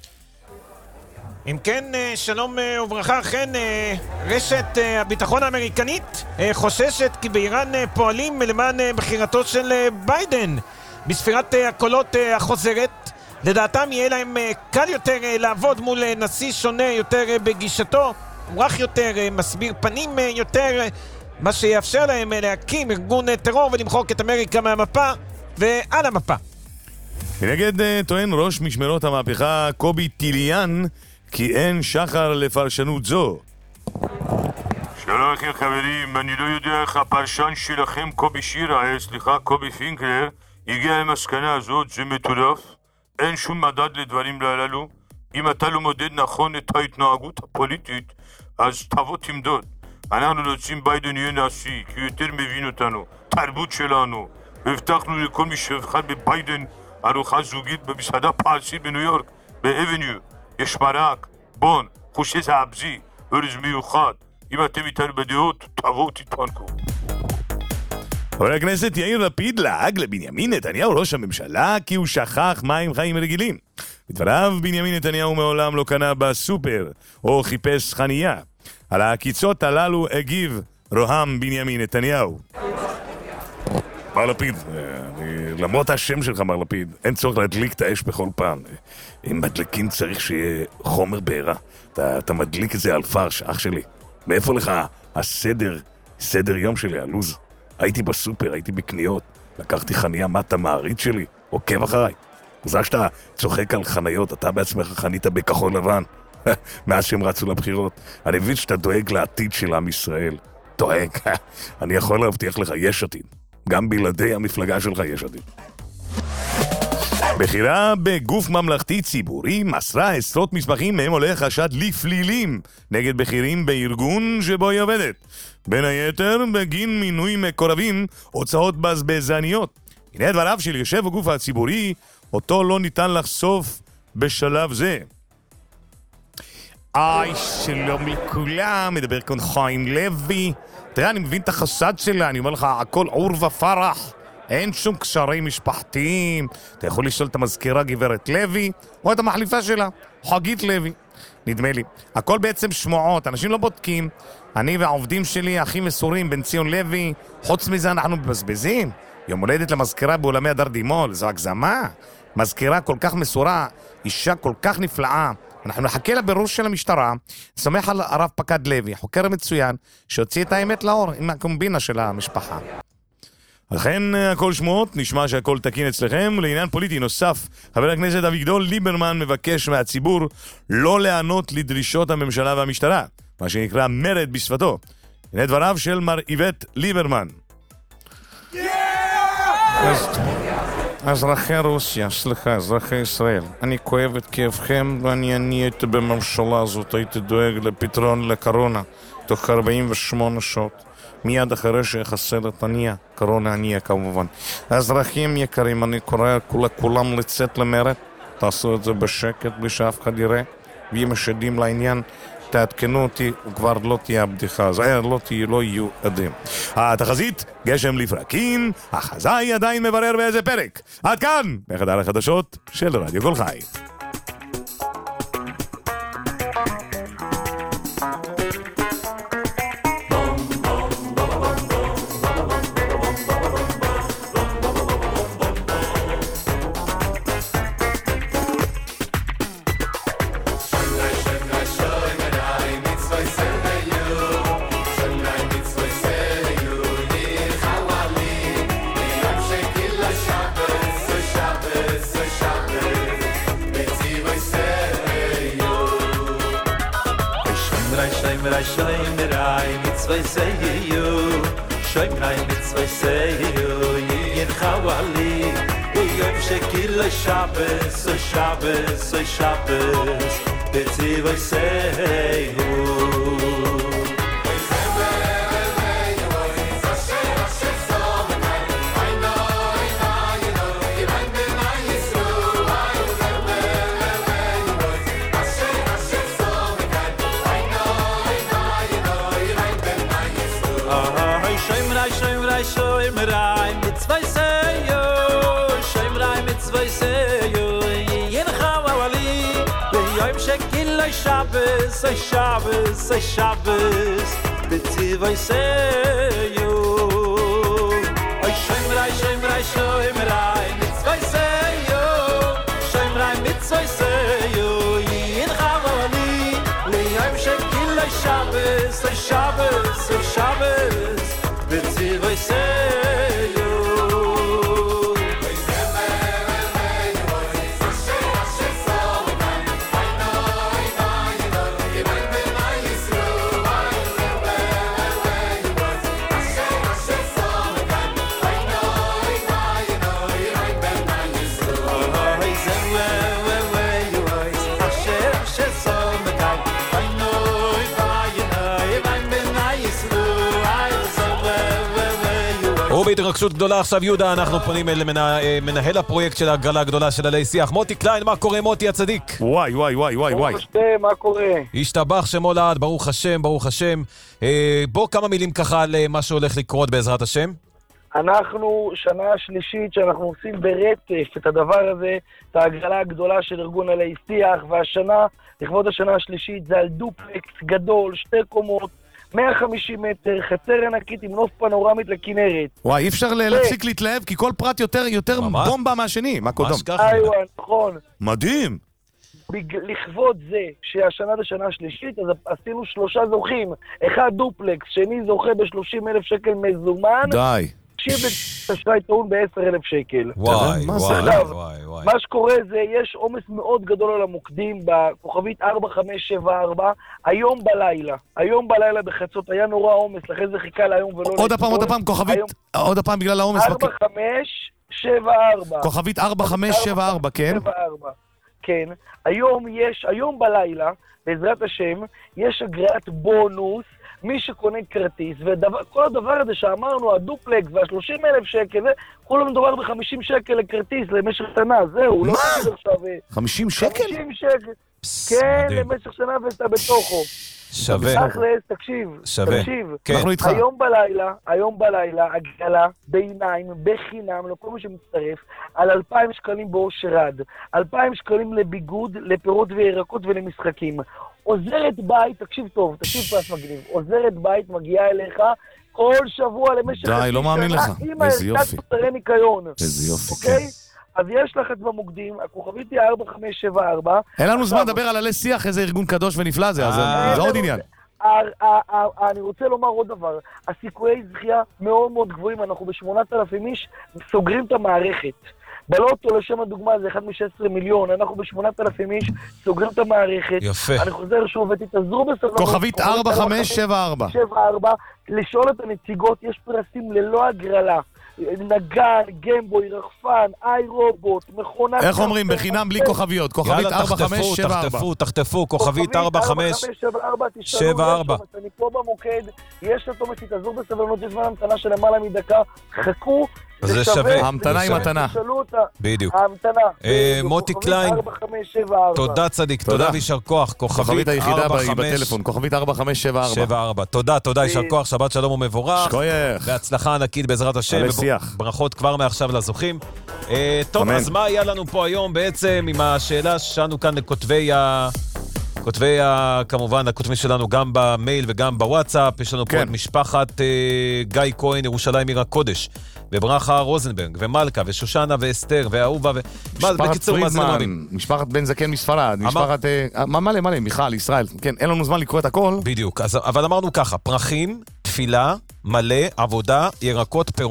[SPEAKER 2] אם כן, שלום וברכה, אכן רשת הביטחון האמריקנית חוששת כי באיראן פועלים למען בחירתו של ביידן בספירת הקולות החוזרת. לדעתם יהיה להם קל יותר לעבוד מול נשיא שונה יותר בגישתו, רך יותר, מסביר פנים יותר, מה שיאפשר להם להקים ארגון טרור ולמחוק את אמריקה מהמפה ועל המפה.
[SPEAKER 8] מנגד טוען ראש משמרות המהפכה קובי טיליאן כי אין שחר לפרשנות זו.
[SPEAKER 3] שלום לכם חברים, אני לא יודע איך הפרשן שלכם קובי שירה, סליחה קובי פינקלר, הגיע למסקנה הזאת, זה מטורף. אין שום מדד לדברים הללו. אם אתה לא מודד נכון את ההתנהגות הפוליטית, אז תבוא תמדוד. אנחנו רוצים ביידן יהיה נשיא, כי הוא יותר מבין אותנו, תרבות שלנו. והבטחנו לכל מי שבחר בביידן ארוחה זוגית במסעדה פרסית בניו יורק, באבניו. יש מרק, בון, חושי זעבזי, אורז מיוחד. אם אתם איתנו בדעות, תבואו תתפנקו.
[SPEAKER 8] חבר הכנסת יאיר לפיד לעג לבנימין נתניהו ראש הממשלה כי הוא שכח מים חיים רגילים. בדבריו, בנימין נתניהו מעולם לא קנה בסופר או חיפש חנייה. על העקיצות הללו הגיב רוהם בנימין נתניהו. מר לפיד, למרות השם שלך מר לפיד, אין צורך להדליק את האש בכל פעם. אם מדליקים צריך שיהיה חומר בעירה. אתה, אתה מדליק את זה על פרש, אח שלי. מאיפה לך הסדר, סדר יום שלי, הלוז? הייתי בסופר, הייתי בקניות, לקחתי חניה, מה אתה מעריץ שלי? עוקב אחריי. מוזר שאתה צוחק על חניות, אתה בעצמך חנית בכחול לבן. מאז שהם רצו לבחירות. אני מבין שאתה דואג לעתיד של עם ישראל. דואג. אני יכול להבטיח לך, יש עתיד. גם בלעדי המפלגה שלך יש עתיד. בחירה בגוף ממלכתי ציבורי מסרה עשרות מסמכים מהם עולה חשד לפלילים נגד בכירים בארגון שבו היא עובדת. בין היתר בגין מינוי מקורבים, הוצאות בזבזניות. הנה דבריו של יושב הגוף הציבורי, אותו לא ניתן לחשוף בשלב זה. איי, שלום לכולם, מדבר כאן חיים לוי. תראה, אני מבין את החשד שלה, אני אומר לך, הכל עור ופרח. אין שום קשרים משפחתיים. אתה יכול לשאול את המזכירה גברת לוי, או את המחליפה שלה, חגית לוי. נדמה לי. הכל בעצם שמועות, אנשים לא בודקים. אני והעובדים שלי, הכי מסורים, בן ציון לוי, חוץ מזה אנחנו מבזבזים. יום הולדת למזכירה בעולמי הדר דימול, זו הגזמה. מזכירה כל כך מסורה, אישה כל כך נפלאה. אנחנו נחכה לבירור של המשטרה, סומך על הרב פקד לוי, חוקר מצוין, שהוציא את האמת לאור עם הקומבינה של המשפחה. לכן הכל שמועות, נשמע שהכל תקין אצלכם. לעניין פוליטי נוסף, חבר הכנסת אביגדור ליברמן מבקש מהציבור לא לענות לדרישות הממשלה והמשטרה, מה שנקרא מרד בשפתו. הנה דבריו של מר איווט ליברמן. אזרחי רוסיה, סליחה, אזרחי ישראל, אני כואב את כאבכם ואני אני הייתי בממשלה הזאת, הייתי דואג לפתרון לקורונה תוך ארבעים ושמונה שעות. מיד אחרי שיחסל את עניה, קורונה עניה כמובן. אזרחים יקרים, אני קורא לכולם לצאת למרד, תעשו את זה בשקט בלי שאף אחד יראה, ואם יש עדים לעניין, תעדכנו אותי, וכבר לא תהיה הבדיחה, זה לא תהיה, לא יהיו עדים. התחזית, גשם לפרקים, החזאי עדיין מברר באיזה פרק. עד כאן, בחדר החדשות של רדיו כל חי.
[SPEAKER 18] Shabbos, Shabbos, Shabbos.
[SPEAKER 5] rai shoym rai mit zwei seyu shoym rai mit zwei seyu yin khawali yom shekil shabbos shabbos shabbos betzivoy seyu shoym rai mit zwei seyo shoym rai mit zwei seyo yin khawali yom shekil shabbos shabbos shabbos betzivoy seyo ay shoym rai shoym rai shoym rai mit zwei seyo shoym rai mit zwei seyo yin khawali yom shekil shabbos shabbos shabbos betzivoy seyo
[SPEAKER 7] ובהתרגשות גדולה עכשיו יהודה אנחנו פונים אל מנהל הפרויקט של ההגרלה הגדולה של עלי שיח מוטי קליין, מה קורה מוטי הצדיק?
[SPEAKER 8] וואי וואי וואי וואי וואי
[SPEAKER 6] מה קורה?
[SPEAKER 7] השתבח שמו לעד, ברוך השם, ברוך השם. בוא כמה מילים ככה על מה שהולך לקרות בעזרת השם.
[SPEAKER 6] אנחנו שנה שלישית שאנחנו עושים ברצף את הדבר הזה, את ההגרלה הגדולה של ארגון עלי שיח, והשנה, לכבוד השנה השלישית, זה על דופלקס גדול, שתי קומות, מאה וחמישים מטר, חצר ענקית עם נוף פנורמית לכנרת.
[SPEAKER 8] וואי, אי אפשר להפסיק להתלהב, כי כל פרט יותר יותר בומבה מהשני. מה קודם?
[SPEAKER 6] איוואן, נכון.
[SPEAKER 8] מדהים.
[SPEAKER 6] לכבוד זה שהשנה זה שנה שלישית, אז עשינו שלושה זוכים. אחד דופלקס, שני זוכה ב-שלושים אלף שקל מזומן.
[SPEAKER 8] די.
[SPEAKER 6] שיבט אשראי טעון ב-עשרת אלפים שקל.
[SPEAKER 7] וואי, וואי, וואי, וואי.
[SPEAKER 6] מה שקורה זה, יש עומס מאוד גדול על המוקדים בכוכבית ארבע חמש שבע ארבע, היום בלילה. היום בלילה בחצות היה נורא עומס, לכן זה חיכה להיום ולא
[SPEAKER 8] עוד הפעם, עוד הפעם, כוכבית, עוד הפעם בגלל העומס.
[SPEAKER 6] ארבע חמש שבע ארבע.
[SPEAKER 8] כוכבית ארבע חמש שבע ארבע, כן?
[SPEAKER 6] כן. היום יש, היום בלילה, בעזרת השם, יש הגרלת בונוס, מי שקונה כרטיס, וכל הדבר הזה שאמרנו, הדופלקס וה-שלושים אלף שקל, כולם מדובר ב-חמישים שקל לכרטיס למשך שנה, זהו.
[SPEAKER 8] מה? חמישים שקל?
[SPEAKER 6] חמישים שקל. כן, למשך שנה ואתה בתוכו.
[SPEAKER 7] שווה.
[SPEAKER 6] תכלס, תקשיב,
[SPEAKER 7] שווה.
[SPEAKER 6] תקשיב.
[SPEAKER 8] אנחנו איתך.
[SPEAKER 6] היום בלילה, היום בלילה, הגרלה ביניים, בחינם, לכל מי שמצטרף, על אלפיים שקלים באושר עד. אלפיים שקלים לביגוד, לפירות וירקות ולמשחקים. עוזרת בית, תקשיב טוב, תקשיב פס מגניב, עוזרת בית מגיעה אליך כל שבוע למשך...
[SPEAKER 8] די, לא מאמין לך, איזה יופי. איזה יופי,
[SPEAKER 6] אוקיי? אז יש לך את במוקדים, הכוכבית היא ארבע חמש שבע ארבע.
[SPEAKER 8] אין לנו זמן לדבר על עלי שיח, איזה ארגון קדוש ונפלא זה, אז זה עוד עניין.
[SPEAKER 6] אני רוצה לומר עוד דבר, הסיכויי זכייה מאוד מאוד גבוהים, אנחנו ב-שמונת אלפים איש סוגרים את המערכת. בלוטו, לשם הדוגמה, זה אחד מ-שישה עשר מיליון, אנחנו ב-שמונת אלפים איש, סוגרים את המערכת.
[SPEAKER 7] יפה.
[SPEAKER 6] אני חוזר שוב, ותתעזרו בסבלנות.
[SPEAKER 8] כוכבית ארבע חמש שבע ארבע.
[SPEAKER 6] שבע ארבע, לשאול את הנציגות, יש פרסים ללא הגרלה. נגן, גמבוי, רחפן, איי רובוט, מכונה...
[SPEAKER 8] איך אומרים? בחינם בלי כוכביות. כוכבית ארבע חמש שבע ארבע.
[SPEAKER 7] תחטפו, תחטפו, כוכבית ארבע חמש שבע ארבע.
[SPEAKER 6] אני פה במוקד, יש לתומס, תתעזרו בסבלנות, יש זמן המתנה של למעלה מדקה, חכו.
[SPEAKER 7] זה שווה.
[SPEAKER 8] ההמתנה היא מתנה.
[SPEAKER 7] בדיוק.
[SPEAKER 6] ההמתנה.
[SPEAKER 7] מוטי קליין, תודה צדיק, תודה וישר כוח.
[SPEAKER 8] כוכבית היחידה בטלפון, כוכבית ארבע חמש שבע ארבע.
[SPEAKER 7] תודה, תודה, ישר כוח, שבת שלום ומבורך.
[SPEAKER 8] שכוייך.
[SPEAKER 7] והצלחה ענקית בעזרת השם. ברכות כבר מעכשיו לזוכים. טוב, אז מה היה לנו פה היום בעצם עם השאלה ששאלנו כאן לכותבי ה... כותבי, כמובן, הכותבים שלנו גם במייל וגם בוואטסאפ. יש לנו פה את משפחת גיא כהן, ירושלים עיר הקודש, וברכה רוזנברג, ומלכה, ושושנה, ואסתר, ואהובה, ו...
[SPEAKER 8] משפחת פרידמן, משפחת בן זקן מספרד, משפחת... מלא, מלא, מיכל, ישראל. כן, אין לנו זמן לקרוא את הכל.
[SPEAKER 7] בדיוק, אבל אמרנו ככה, פרחים, תפילה, מלא, עבודה, ירקות, פירות.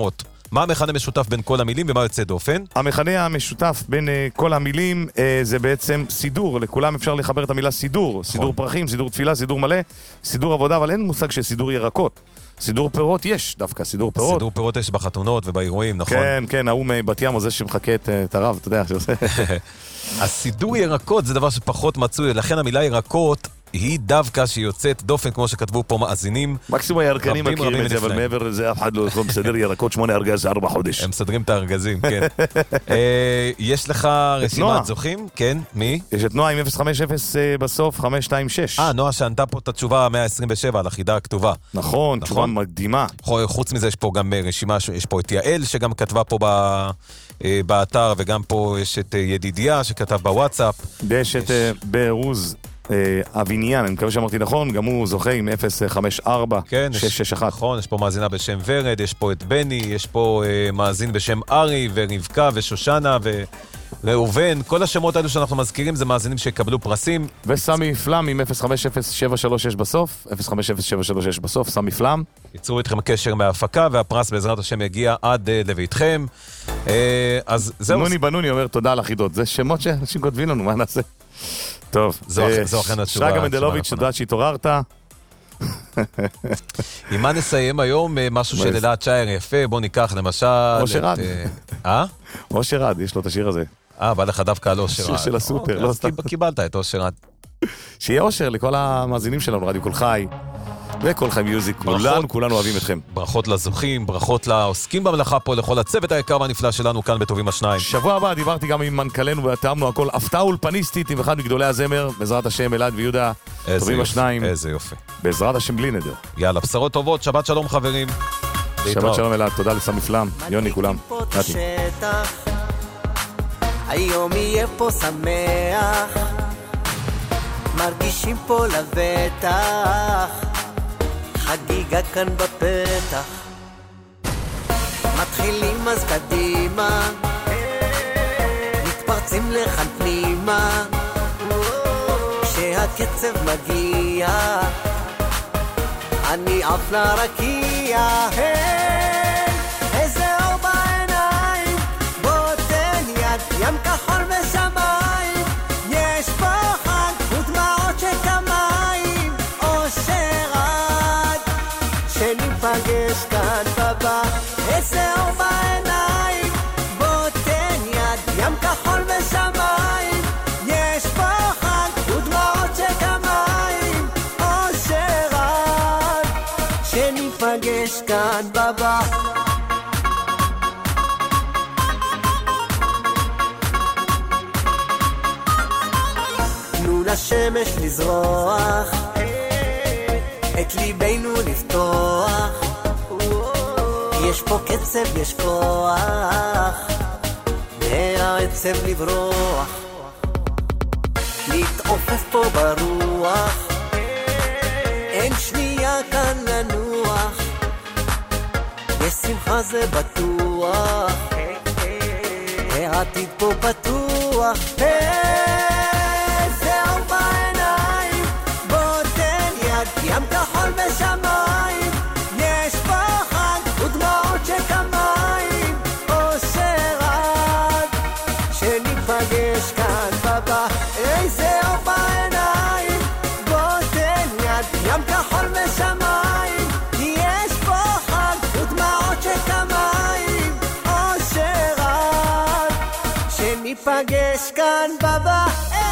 [SPEAKER 7] מה המכנה משותף בין כל המילים ומה יוצא דופן?
[SPEAKER 8] המכנה המשותף בין uh, כל המילים uh, זה בעצם סידור. לכולם אפשר לחבר את המילה סידור. סידור פרחים, סידור תפילה, סידור מלא, סידור עבודה, אבל אין מושג של סידור ירקות. סידור פירות יש דווקא, סידור פירות.
[SPEAKER 7] סידור פירות יש בחתונות ובאירועים, נכון?
[SPEAKER 8] כן, כן, ההוא מבת ים, או זה שמחכה את, את הרב, אתה יודע, שעושה.
[SPEAKER 7] הסידור ירקות זה דבר שפחות מצוי, לכן המילה ירקות היא דווקא שיוצאת דופן, כמו שכתבו פה מאזינים.
[SPEAKER 8] מקסימום הירקנים מכירים את זה, אבל מעבר לזה אף אחד לא מסדר ירקות שמונה ארגז ארבע חודש.
[SPEAKER 7] הם מסדרים את הארגזים, כן. יש לך רשימת זוכים? כן, מי?
[SPEAKER 8] יש את נועה עם אפס חמש אפס בסוף, חמש שתיים שש.
[SPEAKER 7] אה, נועה שענתה פה את התשובה מאה עשרים ושבע על החידה הכתובה.
[SPEAKER 8] נכון, תשובה מדהימה.
[SPEAKER 7] חוץ מזה יש פה גם רשימה, יש פה את יעל שגם כתבה פה באתר, וגם פה יש את ידידיה שכתב בוואטסאפ.
[SPEAKER 8] ויש את ברוז אביניאן, אני מקווה שאמרתי נכון, גם הוא זוכה עם אפס חמש ארבע שש שש אחת.
[SPEAKER 7] נכון, יש פה מאזינה בשם ורד, יש פה את בני, יש פה מאזין בשם ארי ורבקה ושושנה וראובן, כל השמות האלו שאנחנו מזכירים זה מאזינים שיקבלו פרסים.
[SPEAKER 8] וסמי פלם עם אפס חמש אפס שבע שלוש שש בסוף, אפס חמש אפס שבע שלוש שש בסוף, סמי פלם.
[SPEAKER 7] ייצרו איתכם קשר מההפקה והפרס בעזרת השם יגיע עד לביתכם. אז זהו.
[SPEAKER 8] נוני בנוני אומר תודה על החידות, זה שמות שאנשים כותבים לנו, מה נעשה? טוב,
[SPEAKER 7] זו אכן התשובה.
[SPEAKER 8] שרגא מנדלוביץ', תודה שהתעוררת.
[SPEAKER 7] עם מה נסיים היום? משהו של אלעד שייר יפה, בוא ניקח למשל...
[SPEAKER 8] אושר עד.
[SPEAKER 7] אה?
[SPEAKER 8] אושר עד, יש לו את השיר הזה.
[SPEAKER 7] אה, בא לך דווקא על אושר עד.
[SPEAKER 8] שיר של הסופר, לא סתם.
[SPEAKER 7] קיבלת את אושר עד.
[SPEAKER 8] שיהיה אושר לכל המאזינים שלנו, רדיו כל חי. וכל חי מיוזיק, כולנו, כולנו אוהבים אתכם.
[SPEAKER 7] ברכות לזוכים, ברכות לעוסקים במלאכה פה, לכל הצוות היקר והנפלא שלנו כאן בטובים השניים.
[SPEAKER 8] שבוע הבא דיברתי גם עם מנכ"לנו ותאמנו הכל, הפתעה אולפניסטית עם אחד מגדולי הזמר, בעזרת השם אלעד ויהודה, טובים השניים.
[SPEAKER 7] איזה יופי.
[SPEAKER 8] בעזרת השם בלי נדר.
[SPEAKER 7] יאללה, בשורות טובות, שבת שלום חברים.
[SPEAKER 8] שבת שלום אלעד, תודה לסמי פלם, יוני כולם.
[SPEAKER 9] היום יהיה פה שמח, מרגישים פה לבטח, חגיגה כאן בפתח, מתחילים אז קדימה, מתפרצים לכאן פנימה, כשהקצב מגיע, אני עף לרקיע, איזה אור בעיניים, בוא תן יד, ים כחול ושמיים, יש פה חג ודמעות שכמיים, אושר עד שניפגש כאן בבא, איזה אור בעיניים, בוא תן יד, ים כחול ושמיים, יש פה חג ודמעות שכמיים, אושר עד שניפגש כאן בבא. לשמש לזרוח, את ליבנו לפתוח, יש פה קצב, יש כוח, מהעצב לברוח, להתעופף פה ברוח, אין שנייה כאן לנוח, יש שמחה זה בטוח, העתיד פה פתוח, ים כחול ושמיים, יש פחד ודמעות שכמיים, אושר עד שניפגש כאן בבא, איזה אור בעיניים, בוא תן יד, ים כחול ושמיים, יש פחד ודמעות שכמיים, אושר עד שניפגש כאן בבא.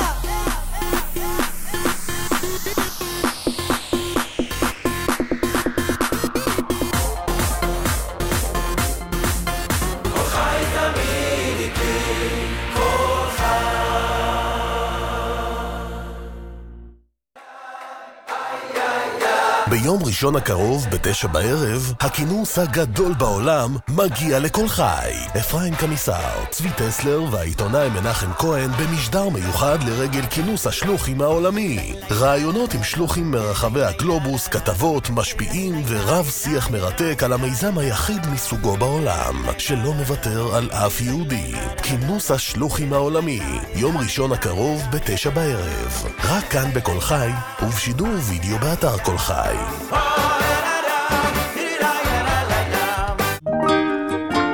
[SPEAKER 1] ביום ראשון הקרוב, בתשע בערב, הכינוס הגדול בעולם מגיע לכל חי. אפרים קמיסר, צבי טסלר והעיתונאי מנחם כהן במשדר מיוחד לרגל כינוס השלוחים העולמי. רעיונות עם שלוחים מרחבי הגלובוס, כתבות, משפיעים ורב שיח מרתק על המיזם היחיד מסוגו בעולם, שלא מוותר על אף יהודי. כינוס השלוחים העולמי, יום ראשון הקרוב בתשע בערב. רק כאן בכל חי, ובשידור וידאו באתר כל חי.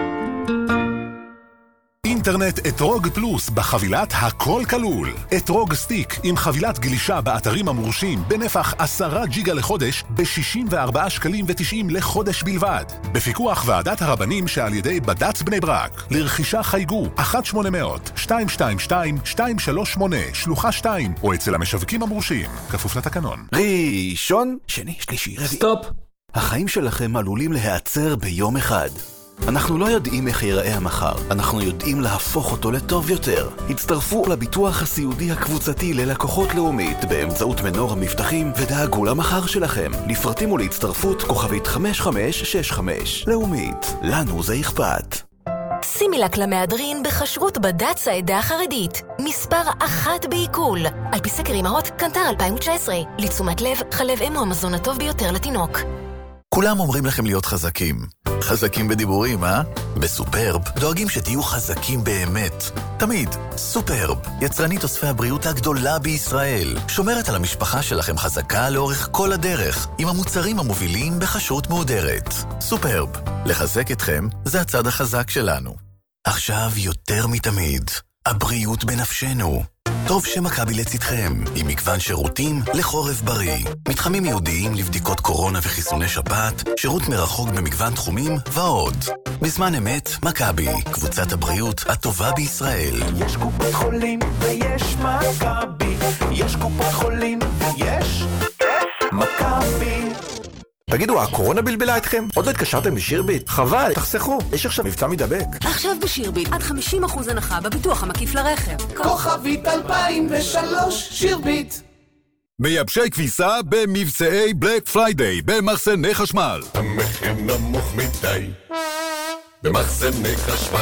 [SPEAKER 19] אינטרנט אתרוג פלוס בחבילת הכל כלול. אתרוג סטיק עם חבילת גלישה באתרים המורשים בנפח עשרה ג'יגה לחודש ב-שישים וארבעה שקלים ותשעים לחודש בלבד. בפיקוח ועדת הרבנים שעל ידי בד"ץ בני ברק. לרכישה חייגו אחת שמונה אפס אפס שתיים שתיים שתיים שתיים שלוש שמונה שלוחה שתיים או אצל המשווקים המורשים. כפוף לתקנון.
[SPEAKER 21] ראשון, שני, שלישי, רביעי.
[SPEAKER 10] סטופ.
[SPEAKER 21] החיים שלכם עלולים להיעצר ביום אחד. אנחנו לא יודעים איך ייראה המחר, אנחנו יודעים להפוך אותו לטוב יותר. הצטרפו לביטוח הסיעודי הקבוצתי ללקוחות לאומית באמצעות מנור המבטחים ודאגו למחר שלכם. לפרטים ולהצטרפות כוכבית חמש חמש שש חמש. לאומית, לנו זה אכפת.
[SPEAKER 24] סימילק למהדרין בחשרות בד"ץ העדה החרדית. מספר אחת בעיכול. על פי סקר אימהות, קנטר אלפיים תשע עשרה. לתשומת לב, חלב אם הוא המזון הטוב ביותר לתינוק.
[SPEAKER 1] כולם אומרים לכם להיות חזקים. חזקים בדיבורים, אה? בסופרב דואגים שתהיו חזקים באמת. תמיד. סופרב, יצרנית אוספי הבריאות הגדולה בישראל. שומרת על המשפחה שלכם חזקה לאורך כל הדרך, עם המוצרים המובילים בחשרות מהודרת. סופרב, לחזק אתכם זה הצד החזק שלנו. עכשיו יותר מתמיד. הבריאות בנפשנו. טוב שמכבי לצדכם, עם מגוון שירותים לחורף בריא. מתחמים ייעודיים לבדיקות קורונה וחיסוני שפעת, שירות מרחוק במגוון תחומים ועוד. בזמן אמת, מכבי, קבוצת הבריאות הטובה בישראל.
[SPEAKER 18] יש קופת חולים ויש מכבי, יש קופת חולים ויש מכבי.
[SPEAKER 4] תגידו, הקורונה בלבלה אתכם? עוד לא התקשרתם בשירביט? חבל, תחסכו, יש עכשיו מבצע מדבק.
[SPEAKER 20] עכשיו בשירביט, עד חמישים אחוז הנחה בביטוח המקיף לרכב.
[SPEAKER 18] כוכבית אלפיים ושלוש, שירביט.
[SPEAKER 11] מייבשי כביסה במבצעי בלק פריידיי במחסני חשמל.
[SPEAKER 17] המחיר נמוך מדי במחסני חשמל.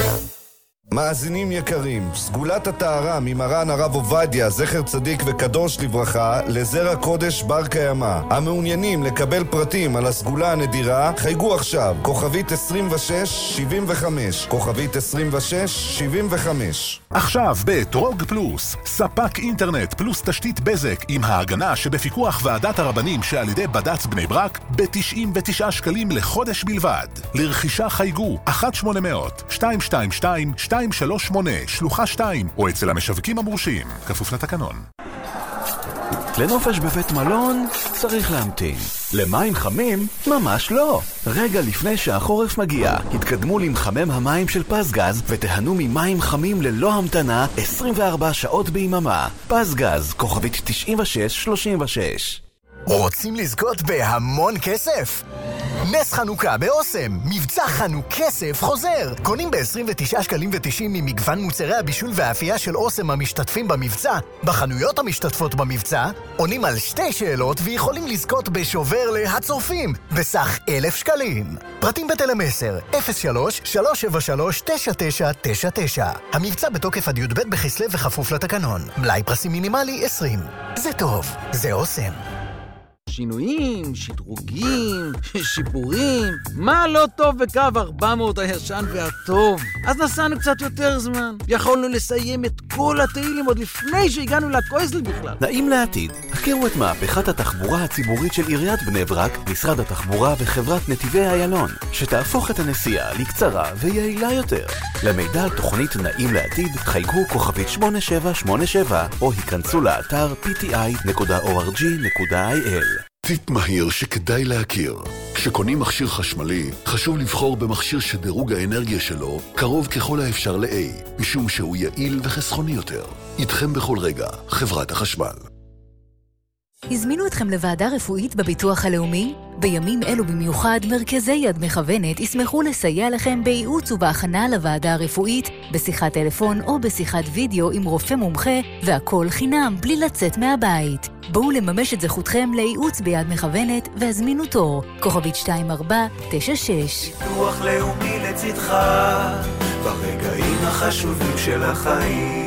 [SPEAKER 22] מאזינים יקרים, סגולת הטהרה ממרן הרב עובדיה, זכר צדיק וקדוש לברכה, לזרע קודש בר קיימא. המעוניינים לקבל פרטים על הסגולה הנדירה, חייגו עכשיו, כוכבית עשרים ושש שבעים וחמש, כוכבית עשרים ושש שבעים וחמש.
[SPEAKER 19] עכשיו באתרוג פלוס, ספק אינטרנט פלוס תשתית בזק עם ההגנה שבפיקוח ועדת הרבנים שעל ידי בד"ץ בני ברק ב-תשעים ותשעה שקלים לחודש בלבד. לרכישה חייגו אחת שמונה אפס אפס שתיים שתיים שתיים שתיים שלוש שמונה שלוחה שתיים או אצל המשווקים המורשים. כפוף לתקנון.
[SPEAKER 21] לנופש בבית מלון צריך להמתין. למים חמים? ממש לא. רגע לפני שהחורף מגיע, התקדמו למחמם המים של פסגז ותיהנו ממים חמים ללא המתנה עשרים וארבע שעות ביממה. פסגז, כוכבית תשעים ושש שלושים ושש.
[SPEAKER 1] רוצים לזכות בהמון כסף? נס חנוכה באוסם, מבצע חנוך כסף חוזר. קונים ב-עשרים ותשעה שקלים ותשעים ממגוון מוצרי הבישול והאפייה של אוסם המשתתפים במבצע. בחנויות המשתתפות במבצע, עונים על שתי שאלות ויכולים לזכות בשובר להצורפים בסך אלף שקלים. פרטים בטלמסר אפס שלוש שלוש שבע שלוש תשע תשע תשע תשע. המבצע בתוקף עד י"ב בכסלו וכפוף לתקנון. מלאי פרסים מינימלי עשרים. זה טוב, זה אוסם.
[SPEAKER 12] שינויים, שדרוגים, שיפורים. מה לא טוב בקו ארבע מאות הישן והטוב? אז נסענו קצת יותר זמן. יכולנו לסיים את כל התהילים עוד לפני שהגענו לקויזל בכלל.
[SPEAKER 21] נעים לעתיד. הכירו את מהפכת התחבורה הציבורית של עיריית בני ברק, משרד התחבורה וחברת נתיבי איילון, שתהפוך את הנסיעה לקצרה ויעילה יותר. למידע על תוכנית נעים לעתיד, חייגו כוכבית שמונה שבע שמונה שבע או היכנסו לאתר פי טי איי נקודה או אר ג'י נקודה איי אל.
[SPEAKER 17] טיפ מהיר שכדאי להכיר. כשקונים מכשיר חשמלי, חשוב לבחור במכשיר שדירוג האנרגיה שלו קרוב ככל האפשר ל-A, משום שהוא יעיל וחסכוני יותר. איתכם בכל רגע, חברת החשמל.
[SPEAKER 24] הזמינו אתכם לוועדה רפואית בביטוח הלאומי? בימים אלו במיוחד, מרכזי יד מכוונת ישמחו לסייע לכם בייעוץ ובהכנה לוועדה הרפואית, בשיחת טלפון או בשיחת וידאו עם רופא מומחה, והכל חינם בלי לצאת מהבית. בואו לממש את זכותכם לייעוץ ביד מכוונת והזמינו תור. כוכבית שתיים ארבע תשע שש.
[SPEAKER 18] ביטוח לאומי לצדך ברגעים החשובים של החיים.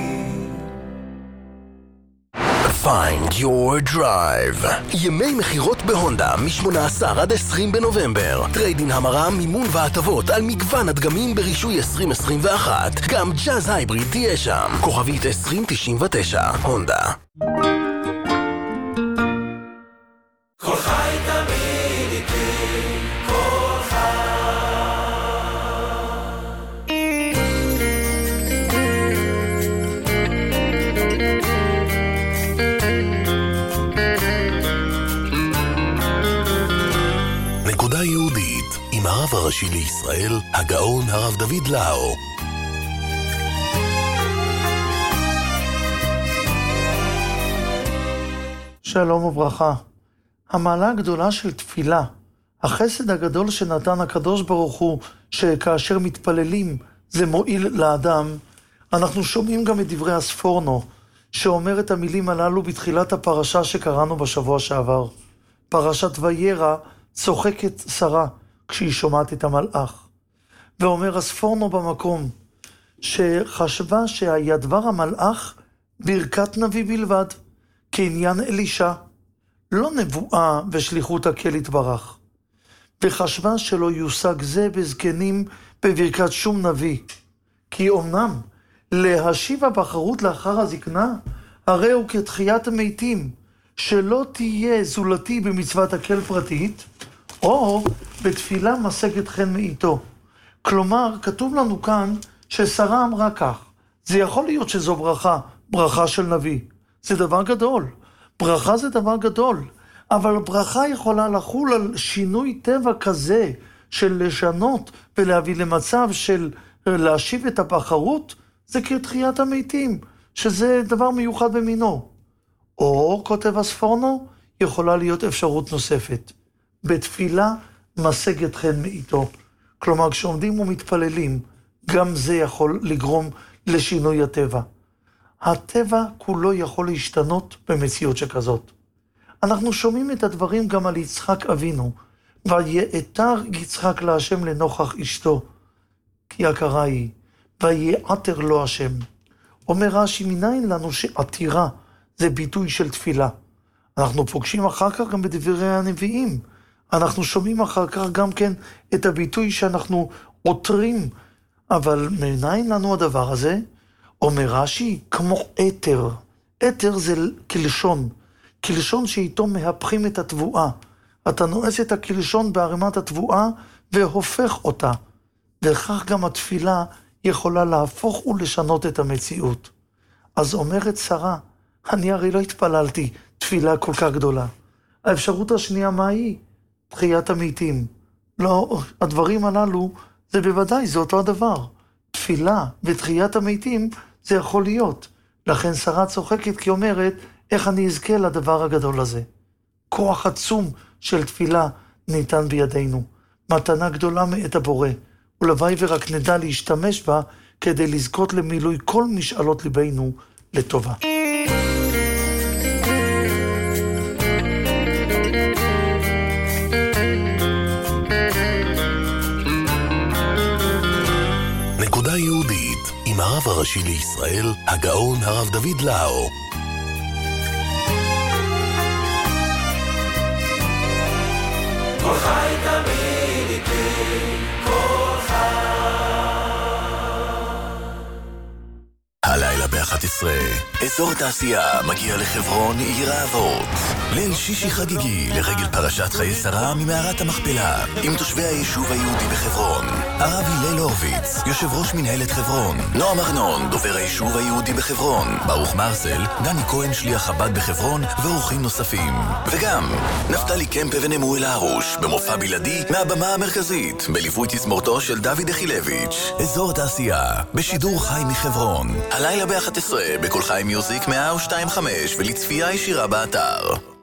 [SPEAKER 1] Find your drive. ימי מחירות בהונדה מ-שמונה עשר עד עשרים בנובמבר. טריידין המרה, מימון והטבות על מגוון הדגמים ברישוי עשרים עשרים ואחת. גם ג'אז הייבריד תהיה שם. כוכבית עשרים תשעים ותשע. הונדה.
[SPEAKER 18] כל חי תמיד איתי, כל חי.
[SPEAKER 1] הראשי לישראל, הגאון הרב דוד לאו.
[SPEAKER 10] שלום וברכה. המעלה הגדולה של תפילה, החסד הגדול שנתן הקדוש ברוך הוא, שכאשר מתפללים זה מועיל לאדם, אנחנו שומעים גם את דברי הספורנו, שאומר את המילים הללו בתחילת הפרשה שקראנו בשבוע שעבר. פרשת וירא צוחקת שרה כשהיא שומעת את המלאך. ואומר הספורנו במקום, שחשבה שהיה דבר המלאך ברכת נביא בלבד, כעניין אלישע, לא נבואה ושליחות הקל יתברך. וחשבה שלא יושג זה בזקנים בברכת שום נביא. כי אומנם להשיב הבחרות לאחר הזקנה, הרי הוא כתחיית המתים, שלא תהיה זולתי במצוות הקל פרטית, או בתפילה משגת חן מאיתו. כלומר, כתוב לנו כאן ששרה אמרה כך, זה יכול להיות שזו ברכה, ברכה של נביא. זה דבר גדול. ברכה זה דבר גדול. אבל ברכה יכולה לחול על שינוי טבע כזה של לשנות ולהביא למצב של להשיב את הבחרות, זה כתחיית המתים, שזה דבר מיוחד במינו. או, כותב הספורנו, יכולה להיות אפשרות נוספת. בתפילה משגת חן מאיתו. כלומר, כשעומדים ומתפללים, גם זה יכול לגרום לשינוי הטבע. הטבע כולו יכול להשתנות במציאות שכזאת. אנחנו שומעים את הדברים גם על יצחק אבינו, ויעתר יצחק להשם לנוכח אשתו, כי הכרה היא, ויעתר לו השם. אומר רש"י, מניין לנו שעתירה זה ביטוי של תפילה. אנחנו פוגשים אחר כך גם בדברי הנביאים. אנחנו שומעים אחר כך גם כן את הביטוי שאנחנו עותרים. אבל מניין לנו הדבר הזה? אומר רש"י, כמו אתר. אתר זה כלשון. כלשון שאיתו מהפכים את התבואה. אתה נועס את הכלשון בערימת התבואה והופך אותה. וכך גם התפילה יכולה להפוך ולשנות את המציאות. אז אומרת שרה, אני הרי לא התפללתי תפילה כל כך גדולה. האפשרות השנייה מה היא? תחיית המתים. לא, הדברים הללו זה בוודאי, זה אותו הדבר. תפילה ותחיית המתים זה יכול להיות. לכן שרה צוחקת כי אומרת, איך אני אזכה לדבר הגדול הזה. כוח עצום של תפילה ניתן בידינו. מתנה גדולה מאת הבורא. ולוואי ורק נדע להשתמש בה כדי לזכות למילוי כל משאלות ליבנו לטובה.
[SPEAKER 1] נקודה יהודית עם הרב הראשי לישראל, הגאון הרב דוד לאו.
[SPEAKER 18] כל חי תמיד איתי, כל חי.
[SPEAKER 1] הלילה ב-אחת עשרה, אזור תעשייה מגיע לחברון עיר האבות. ליל שישי חגיגי לרגל פרשת חיי שרה ממערת המכפלה, עם תושבי היישוב היהודי בחברון. הרב הלל הורוביץ, יושב ראש מנהלת חברון, נועם ארנון, דובר היישוב היהודי בחברון, ברוך מרסל, דני כהן שליח חב"ד בחברון ואורחים נוספים. וגם נפתלי קמפה ונמואל הרוש במופע בלעדי מהבמה המרכזית, בליווי תזמורתו של דוד החילביץ'. אזור תעשייה בשידור חי מחברון, הלילה ב-אחת עשרה בכל חי מיוזיק מאה ושתיים נקודה חמש ולצפייה ישירה באתר.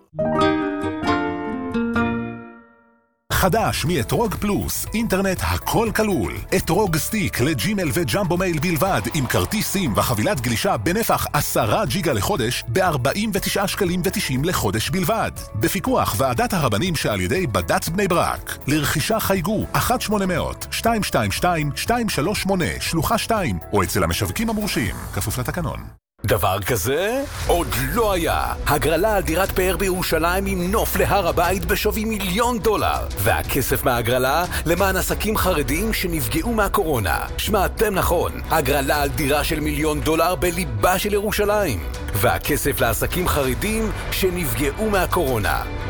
[SPEAKER 19] חדש מאתרוג פלוס, אינטרנט הכל כלול. אתרוג סטיק לג'ימל וג'מבו מייל בלבד, עם כרטיסים וחבילת גלישה בנפח עשרה ג'יגה לחודש, ב-ארבעים ותשעה שקלים ותשעים לחודש בלבד. בפיקוח ועדת הרבנים שעל ידי בד"ץ בני ברק. לרכישה חייגו אחת שמונה אפס אפס שתיים שתיים שתיים שתיים שלוש שמונה שלוחה שתיים, או אצל המשווקים המורשים, כפוף לתקנון.
[SPEAKER 21] דבר כזה עוד לא היה. הגרלה על דירת פאר בירושלים עם נוף להר הבית בשווי מיליון דולר, והכסף מהגרלה למען עסקים חרדים שנפגעו מהקורונה. שמעתם נכון, הגרלה על דירה של מיליון דולר בליבה של ירושלים, והכסף לעסקים חרדים שנפגעו מהקורונה.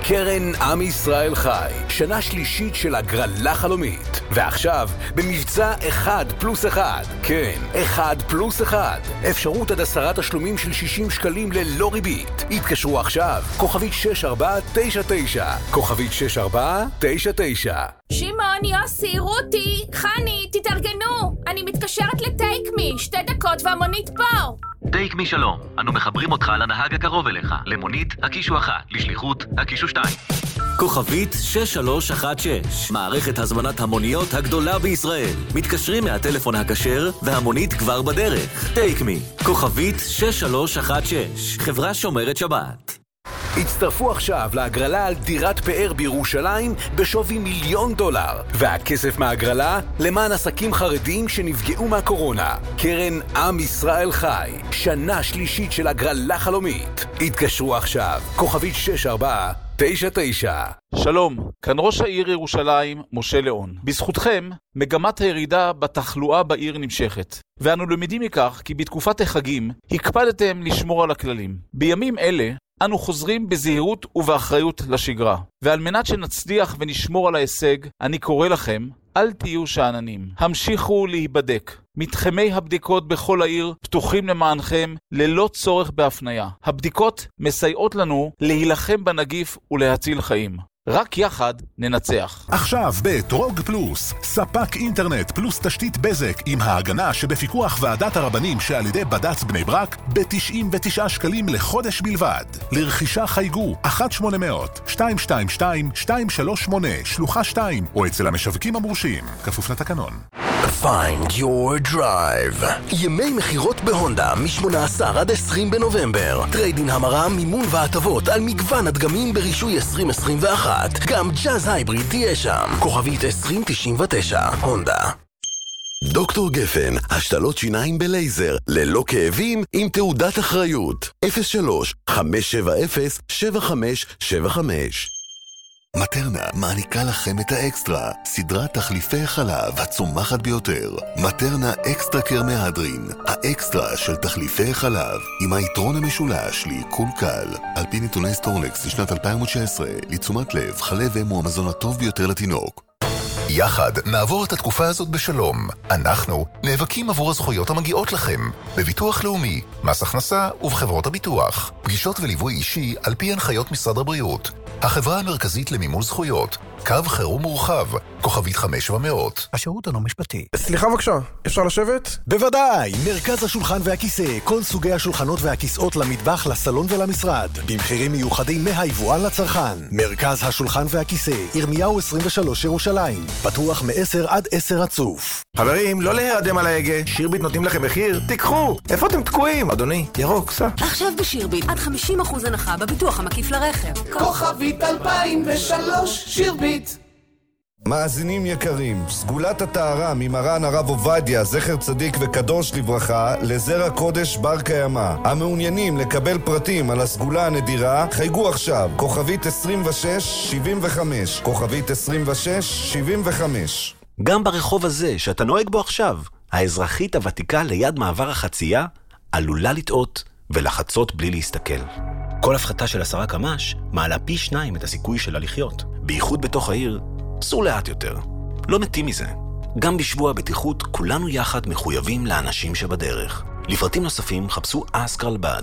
[SPEAKER 21] קרן עם ישראל חי, שנה שלישית של הגרלה חלומית. ועכשיו, במבצע אחד פלוס אחד. כן, אחד פלוס אחד. אפשרות עד עשרה תשלומים של שישים שקלים ללא ריבית. התקשרו עכשיו, כוכבית שש ארבע תשע תשע. כוכבית שש ארבע תשע תשע.
[SPEAKER 13] שמעון, יוסי, רותי, חני, תתארגנו. אני מתקשרת לטייק מי, שתי דקות והמונית פה.
[SPEAKER 14] טייק מי שלום, אנו מחברים אותך לנהג הקרוב אליך. למונית, הקישו אחת, לשליחות, הקישו שתיים.
[SPEAKER 15] כוכבית שש שלוש אחת שש, מערכת הזמנת המוניות הגדולה בישראל. מתקשרים מהטלפון הכשר והמונית כבר בדרך. טייק מי, כוכבית שש שלוש אחת שש, חברה שומרת שבת.
[SPEAKER 21] הצטרפו עכשיו להגרלה על דירת פאר בירושלים בשווי מיליון דולר, והכסף מההגרלה למען עסקים חרדים שנפגעו מהקורונה. קרן עם ישראל חי, שנה שלישית של הגרלה חלומית. התקשרו עכשיו, כוכבית שש ארבע תשע תשע.
[SPEAKER 16] שלום, כאן ראש העיר ירושלים, משה ליאון. בזכותכם, מגמת הירידה בתחלואה בעיר נמשכת. ואנו למדים מכך כי בתקופת החגים הקפדתם לשמור על הכללים. בימים אלה, אנו חוזרים בזהירות ובאחריות לשגרה. ועל מנת שנצליח ונשמור על ההישג, אני קורא לכם, אל תהיו שעננים. המשיכו להיבדק. מתחמי הבדיקות בכל העיר פתוחים למענכם ללא צורך בהפניה. הבדיקות מסייעות לנו להילחם בנגיף ולהציל חיים. רק יחד ננצח.
[SPEAKER 19] עכשיו בטרוג פלוס, ספק אינטרנט פלוס תשתית בזק עם ההגנה שבפיקוח ועדת הרבנים שעל ידי בד"ץ בני ברק ב-תשעים ותשעה שקלים לחודש בלבד. לרכישה חייגו אחת שמונה אפס אפס שתיים שתיים שתיים שתיים שלוש שמונה שלוחה שתיים או אצל המשווקים המורשים, כפוף לתקנון.
[SPEAKER 1] Find your drive. ימי מחירות בהונדה מ-שמונה עשר עד עשרים בנובמבר. טריידין המרה, מימון והטבות על מגוון הדגמים ברישוי עשרים עשרים ואחת. גם ג'אז הייבריד תהיה שם. כוכבית עשרים תשעים ותשע. הונדה. דוקטור גפן, השתלות שיניים בלייזר, ללא כאבים, עם תעודת אחריות. אפס שלוש חמש שבע אפס שבע חמש שבע חמש.
[SPEAKER 17] מטרנה מעניקה לכם את האקסטרה, סדרת תחליפי חלב הצומחת ביותר. מטרנה אקסטרה קרמהדרין, האקסטרה של תחליפי חלב, עם היתרון המשולש לעיכול קל. על פי נתוני סטורנקס לשנת אלפיים תשע עשרה, לתשומת לב, חלב אם הוא המזון הטוב ביותר לתינוק.
[SPEAKER 1] יחד נעבור את התקופה הזאת בשלום. אנחנו נאבקים עבור הזכויות המגיעות לכם, בביטוח לאומי, מס הכנסה ובחברות הביטוח. פגישות וליווי אישי על פי הנחיות משרד הבריאות. החברה המרכזית למימון זכויות, קו חירום מורחב, כוכבית חמש ומאות.
[SPEAKER 23] השירות אינו משפטי.
[SPEAKER 25] סליחה בבקשה, אפשר לשבת?
[SPEAKER 23] בוודאי, מרכז השולחן והכיסא, כל סוגי השולחנות והכיסאות למטבח, לסלון ולמשרד, במחירים מיוחדים מהיבואן לצרכן. מרכז השולחן והכיסא, ירמיהו עשרים ושלוש ירושלים, פתוח מ-עשר עד עשר רצוף.
[SPEAKER 4] חברים, לא להירדם על ההגה, שירביט נותנים לכם מחיר, תיקחו! איפה אתם תקועים? אדוני, ירוק, סע.
[SPEAKER 20] עכשיו בשירביט, עד חמישים אחוז הנחה בביטוח המקיף לרכב.
[SPEAKER 18] כוכבית אלפיים ושלוש, שירביט.
[SPEAKER 22] מאזינים יקרים, סגולת הטהרה ממרן הרב עובדיה, זכר צדיק וקדוש לברכה, לזרע קודש בר קיימא. המעוניינים לקבל פרטים על הסגולה הנדירה, חייגו עכשיו, כוכבית עשרים ושש שבעים וחמש, כוכבית עשרים ושש שבעים וחמש.
[SPEAKER 27] גם ברחוב הזה שאתה נוהג בו עכשיו, האזרחית הוותיקה ליד מעבר החצייה עלולה לטעות ולחצות בלי להסתכל. כל הפחתה של עשרה קמ"ש מעלה פי שניים את הסיכוי שלה לחיות. בייחוד בתוך העיר, סור לאט יותר. לא מתים מזה. גם בשבוע הבטיחות כולנו יחד מחויבים לאנשים שבדרך. לפרטים נוספים חפשו אסקרלבד.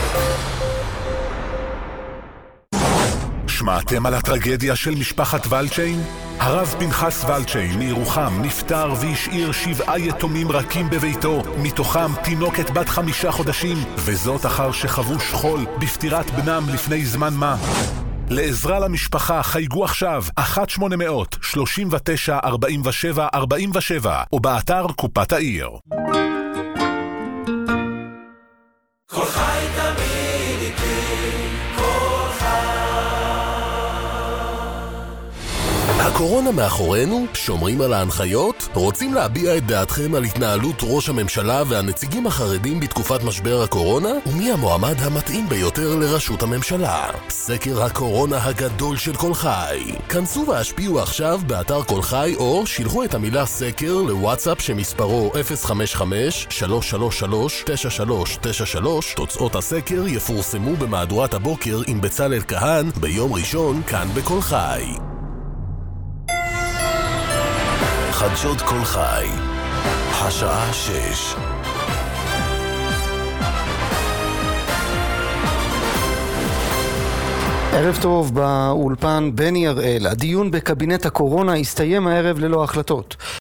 [SPEAKER 19] שמעתם על הטרגדיה של משפחת ולצ'יין? הרב פנחס ולצ'יין מירוחם נפטר והשאיר שבעה יתומים רכים בביתו, מתוכם תינוקת בת חמישה חודשים, וזאת אחר שחוו שכול בפטירת בנם לפני זמן מה. לעזרה למשפחה חייגו עכשיו אחת שמונה אפס אפס שלושים ותשע ארבעים ושבע ארבעים ושבע או באתר קופת העיר.
[SPEAKER 18] כל חי תמיד איתי, כל חי.
[SPEAKER 1] הקורונה מאחורינו? שומרים על ההנחיות? רוצים להביע את דעתכם על התנהלות ראש הממשלה והנציגים החרדים בתקופת משבר הקורונה? ומי המועמד המתאים ביותר לראשות הממשלה? סקר הקורונה הגדול של כל חי. כנסו והשפיעו עכשיו באתר כל חי או שילחו את המילה סקר לוואטסאפ שמספרו אפס חמש חמש שלוש שלוש שלוש תשע שלוש תשע שלוש. תוצאות הסקר יפורסמו במהדורת הבוקר עם בצלאל כהן ביום ראשון כאן בכל חי. חדשות כל חי, השעה שש.
[SPEAKER 2] ערב טוב, באולפן בני הראל. הדיון בקבינט הקורונה הסתיים הערב ללא החלטות.